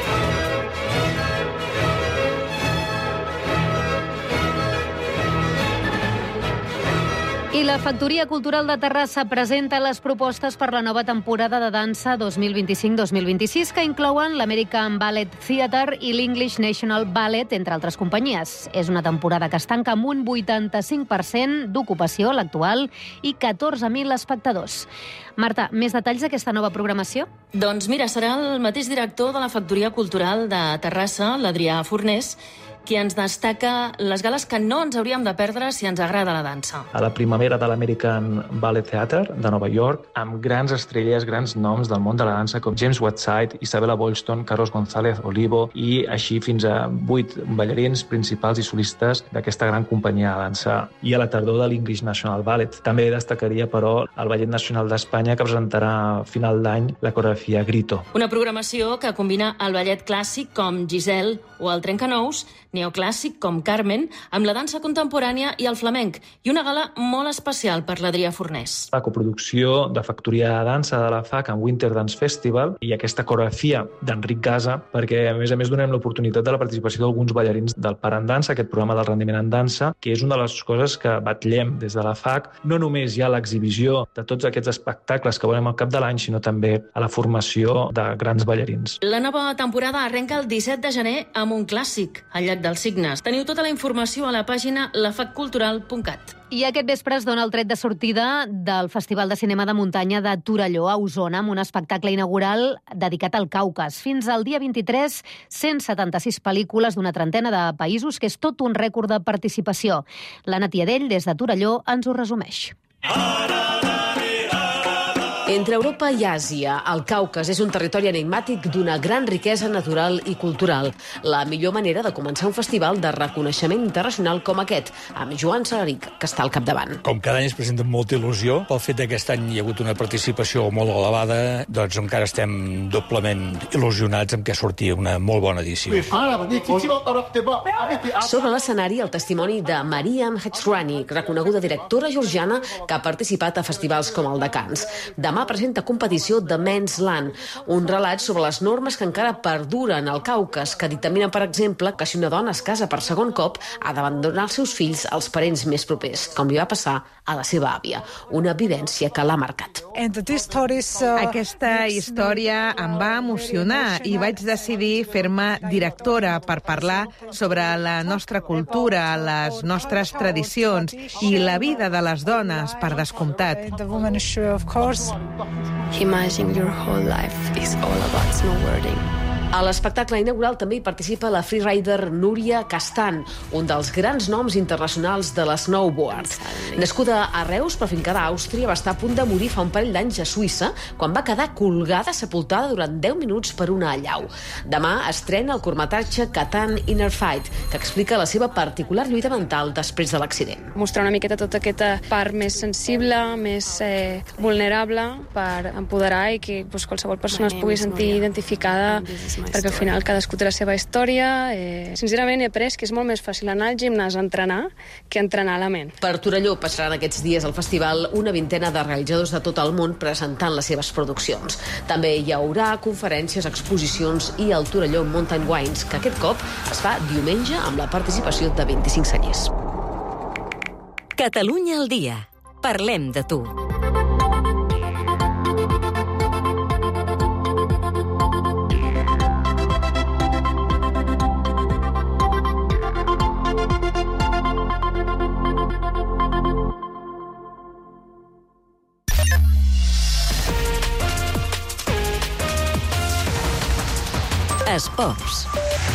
I la Factoria Cultural de Terrassa presenta les propostes per la nova temporada de dansa 2025-2026, que inclouen l'American Ballet Theatre i l'English National Ballet, entre altres companyies. És una temporada que es tanca amb un 85% d'ocupació a l'actual i 14.000 espectadors. Marta, més detalls d'aquesta nova programació? Doncs mira, serà el mateix director de la Factoria Cultural de Terrassa, l'Adrià Fornés, qui ens destaca les gales que no ens hauríem de perdre si ens agrada la dansa. A la primavera de l'American Ballet Theatre de Nova York, amb grans estrelles, grans noms del món de la dansa com James Whiteside, Isabella Boylston, Carlos González Olivo i així fins a 8 ballarins principals i solistes d'aquesta gran companyia de dansa. I a la tardor de l'English National Ballet. També destacaria, però, el Ballet Nacional d'Espanya, que presentarà a final d'any la coreografia Grito. Una programació que combina el ballet clàssic com Giselle o el Trencanous, neoclàssic com Carmen, amb la dansa contemporània i el flamenc, i una gala molt especial per l'Adrià Fornés. La coproducció de Factoria de Dansa de la FAC amb Winter Dance Festival i aquesta coreografia d'Enric Gasa, perquè a més donem l'oportunitat de la participació d'alguns ballarins del Par en Dansa, aquest programa del rendiment en dansa, que és una de les coses que batllem des de la FAC. No només hi ha l'exhibició de tots aquests espectacles que veurem al cap de l'any, sinó també a la formació de grans ballarins. La nova temporada arrenca el 17 de gener amb un clàssic, El llac dels Cignes. Teniu tota la informació a la pàgina lafaccultural.cat. I aquest vespre es dona el tret de sortida del Festival de Cinema de Muntanya de Torelló, a Osona, amb un espectacle inaugural dedicat al Caucas. Fins al dia 23, 176 pel·lícules d'una trentena de països, que és tot un rècord de participació. L'Anna Tiadell, des de Torelló, ens ho resumeix. Entre Europa i Àsia, el Caucas és un territori enigmàtic d'una gran riquesa natural i cultural. La millor manera de començar un festival de reconeixement internacional com aquest, amb Joan Salaric, que està al capdavant. Com cada any es presenta amb molta il·lusió, pel fet que aquest any hi ha hagut una participació molt elevada, doncs encara estem doblement il·lusionats amb que surti una molt bona edició. Sobre l'escenari, el testimoni de Mariam Hechrani, reconeguda directora georgiana que ha participat a festivals com el de Cannes. Demà presenta competició The Men's Land, un relat sobre les normes que encara perduren al Caucas, que dictaminen, per exemple, que si una dona es casa per segon cop ha d'abandonar els seus fills als parents més propers, com li va passar a la seva àvia, una vivència que l'ha marcat. Aquesta història em va emocionar i vaig decidir fer-me directora per parlar sobre la nostra cultura, les nostres tradicions i la vida de les dones, per descomptat. Imagine your whole life is all about snowboarding. A l'espectacle inaugural també hi participa la freerider Núria Castan, un dels grans noms internacionals de l'snowboard. Nascuda a Reus, però afincada a Àustria, va estar a punt de morir fa un parell d'anys a Suïssa, quan va quedar colgada, sepultada durant 10 minuts per una allau. Demà estrena el curtmetratge Catan Inner Fight, que explica la seva particular lluita mental després de l'accident. Mostrar una miqueta tota aquesta part més sensible, més vulnerable, per empoderar i que qualsevol persona es pugui sentir identificada, perquè al final cadascú té la seva història. Sincerament he après que és molt més fàcil anar al gimnàs a entrenar que entrenar la ment. Per Torelló passaran aquests dies al festival una vintena de realitzadors de tot el món presentant les seves produccions. També hi haurà conferències, exposicions i el Torelló Mountain Wines, que aquest cop es fa diumenge amb la participació de 25 cellers. Catalunya al dia. Parlem de tu. Esports.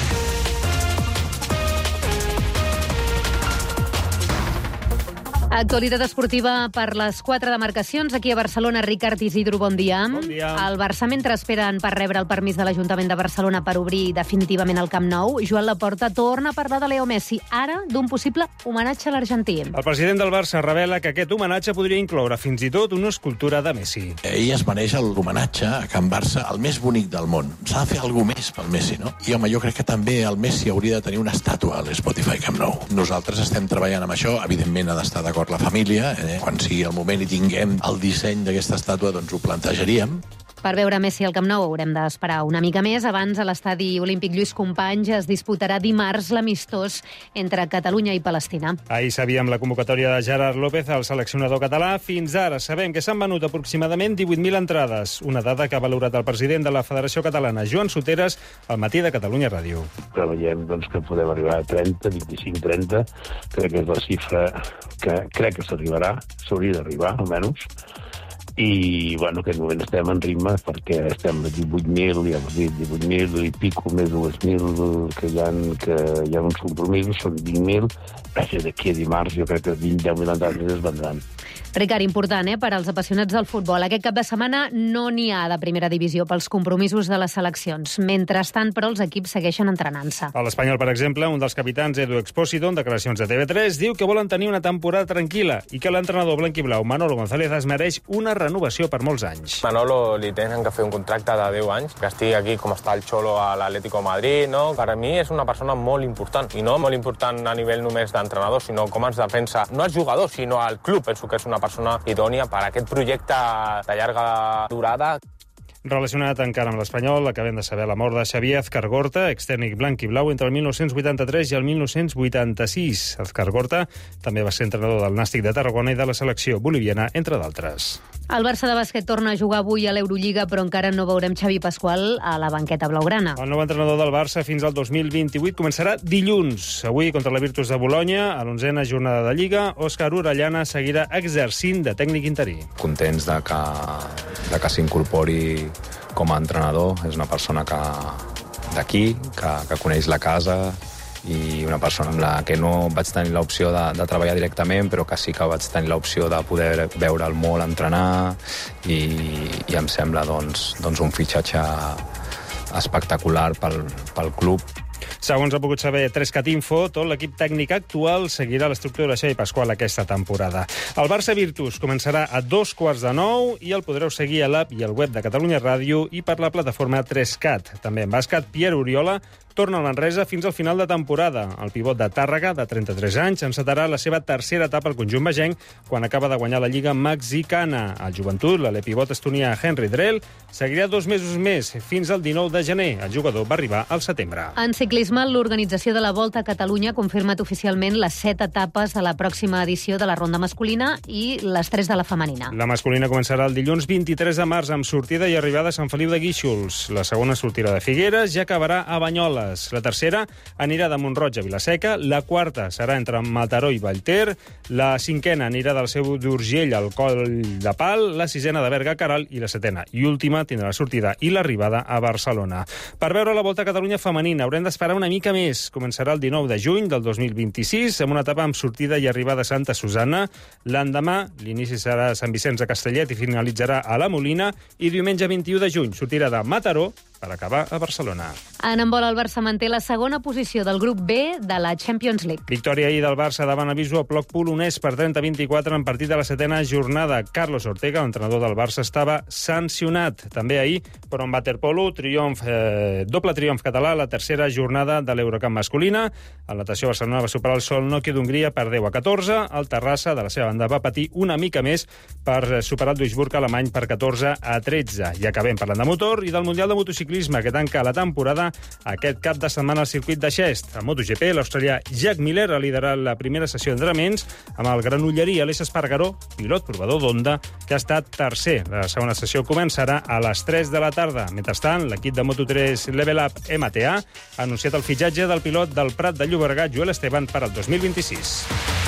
Actualitat esportiva per les 4 demarcacions. Aquí a Barcelona, Ricard Isidro, bon dia. Bon dia. El Barça, mentre esperen per rebre el permís de l'Ajuntament de Barcelona per obrir definitivament el Camp Nou, Joan Laporta torna a parlar de Leo Messi, ara d'un possible homenatge a l'argentí. El president del Barça revela que aquest homenatge podria incloure fins i tot una escultura de Messi. Ell es mereix l'homenatge a Can Barça, el més bonic del món. S'ha de fer alguna més pel Messi, no? I home, jo crec que també el Messi hauria de tenir una estàtua a l'Spotify Camp Nou. Nosaltres estem treballant amb això, evidentment ha d'estar d'acord la família, quan sigui el moment i tinguem el disseny d'aquesta estàtua, doncs ho plantejaríem. Per veure Messi al Camp Nou haurem d'esperar una mica més. Abans, a l'estadi olímpic Lluís Companys es disputarà dimarts l'amistós entre Catalunya i Palestina. Ahir sabíem la convocatòria de Gerard López, el seleccionador català. Fins ara sabem que s'han venut aproximadament 18.000 entrades, una dada que ha valorat el president de la Federació Catalana, Joan Soteres, al matí de Catalunya Ràdio. Preveiem que podem arribar a 30, 25, 30. Crec que és la xifra que crec que s'hauria d'arribar, almenys. I, bueno, en aquest moment estem en ritme perquè estem a 18.000, ja us dit, 18.000 i pico, més 2.000 que hi ha uns compromisos, són 20.000. D'aquí a dimarts jo crec que 10.000 entrades es vendran. Ricard, important, per als apassionats del futbol. Aquest cap de setmana no n'hi ha de primera divisió pels compromisos de les seleccions. Mentrestant, però, els equips segueixen entrenant-se. A l'Espanyol, per exemple, un dels capitans, Edu Expósito, en declaracions de TV3, diu que volen tenir una temporada tranquil·la i que l'entrenador blanquiblau, Manolo González, es mereix una renovació per molts anys. Manolo li tenen que fer un contracte de 10 anys, que estigui aquí com està el Xolo a l'Atlético de Madrid, no? Per a mi és una persona molt important, i no molt important a nivell només d'entrenador, sinó com ens defensa, no els jugadors, sinó al club. Penso que és una persona idònia per a aquest projecte de llarga durada. Relacionat encara amb l'Espanyol, acabem de saber la mort de Xavier Azcargorta, extèrnic blanc i blau entre el 1983 i el 1986. Azcargorta també va ser entrenador del Nàstic de Tarragona i de la selecció boliviana, entre d'altres. El Barça de bàsquet torna a jugar avui a l'Eurolliga, però encara no veurem Xavi Pasqual a la banqueta blaugrana. El nou entrenador del Barça fins al 2028 començarà dilluns. Avui, contra la Virtus de Bolonya, a l'11a jornada de Lliga, Òscar Orellana seguirà exercint de tècnic interí. Contents de que s'incorpori com a entrenador. És una persona d'aquí, que coneix la casa, i una persona amb la que no vaig tenir l'opció de treballar directament, però que sí que vaig tenir l'opció de poder veure'l molt entrenar, i em sembla doncs un fitxatge espectacular pel club. Segons ha pogut saber 3cat Info, tot l'equip tècnic actual seguirà l'estructura de Xavi Pasqual aquesta temporada. El Barça Virtus començarà a 8:45 i el podreu seguir a l'app i al web de Catalunya Ràdio i per la plataforma 3cat. També en bàsquet, Pierre Oriola torna al Manresa fins al final de temporada. El pivot de Tàrrega, de 33 anys, encetarà la seva tercera etapa al conjunt begenc quan acaba de guanyar la Lliga Mexicana. Al Joventut, l'ale-pivot estonià Henry Drell seguirà 2 mesos més, fins al 19 de gener. El jugador va arribar al setembre. En ciclisme, l'organització de la Volta a Catalunya ha confirmat oficialment les 7 etapes de la pròxima edició de la ronda masculina i les 3 de la femenina. La masculina començarà el dilluns 23 de març amb sortida i arribada a Sant Feliu de Guíxols. La segona sortirà de Figueres i acabarà a Banyoles. La tercera anirà de Mont-roig a Vilaseca, la quarta serà entre Mataró i Vallter, la cinquena anirà del seu d'Urgell al Coll de Pal, la sisena de Berga a Caral i la setena i última tindrà la sortida i l'arribada a Barcelona. Per veure la Volta a Catalunya femenina haurem d'esperar una mica més. Començarà el 19 de juny del 2026 amb una etapa amb sortida i arribada a Santa Susana. L'endemà l'inici serà a Sant Vicenç de Castellet i finalitzarà a la Molina i diumenge 21 de juny sortirà de Mataró per acabar a Barcelona. En handbol, el Barça manté la segona posició del grup B de la Champions League. Victòria ahir del Barça davant el Visual Ploc polonès per 30-24 en partit de la setena jornada. Carlos Ortega, l'entrenador del Barça, estava sancionat. També ahir, però en waterpolo, doble triomf català a la tercera jornada de l'Eurocup masculina. El Natació Barcelona va superar el Sol Nokia d'Hongria per 10-14. El Terrassa, de la seva banda, va patir una mica més per superar el Duisburg alemany per 14-13. I acabem parlant de motor i del Mundial de Motociclisme que tanca la temporada aquest cap de setmana al circuit de Xest. A MotoGP, l'australià Jack Miller ha liderat la primera sessió d'entrenaments amb el granollerí Aleix Espargaró, pilot provador d'Honda, que ha estat tercer. La segona sessió començarà a les 3 de la tarda. Mentrestant, l'equip de Moto3 Level Up MTA ha anunciat el fitxatge del pilot del Prat de Llobregat, Joel Esteban, per al 2026.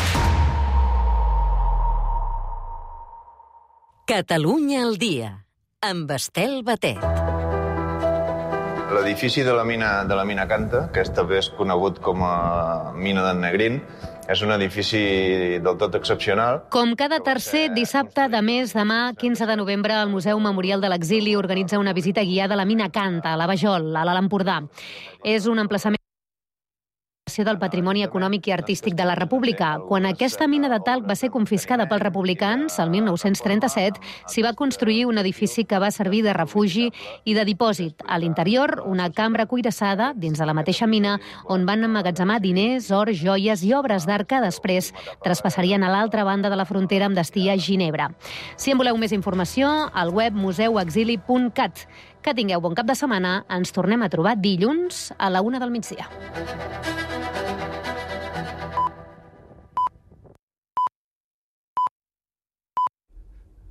Catalunya al dia, amb Estel Batet. L'edifici de la mina Canta, que també és conegut com a mina d'en Negrín, és un edifici del tot excepcional. Com cada tercer dissabte de mes, demà, 15 de novembre, el Museu Memorial de l'Exili organitza una visita guiada a la mina Canta, a la Vajol, a l'Alt Empordà. És un emplaçament del Patrimoni Econòmic i Artístic de la República. Quan aquesta mina de talc va ser confiscada pels republicans, el 1937, s'hi va construir un edifici que va servir de refugi i de dipòsit. A l'interior, una cambra cuirassada dins de la mateixa mina, on van emmagatzemar diners, or, joies i obres d'art que després traspassarien a l'altra banda de la frontera amb destí a Ginebra. Si en voleu més informació, al web museuexili.cat. Que tingueu bon cap de setmana. Ens tornem a trobar dilluns a la 1 del migdia.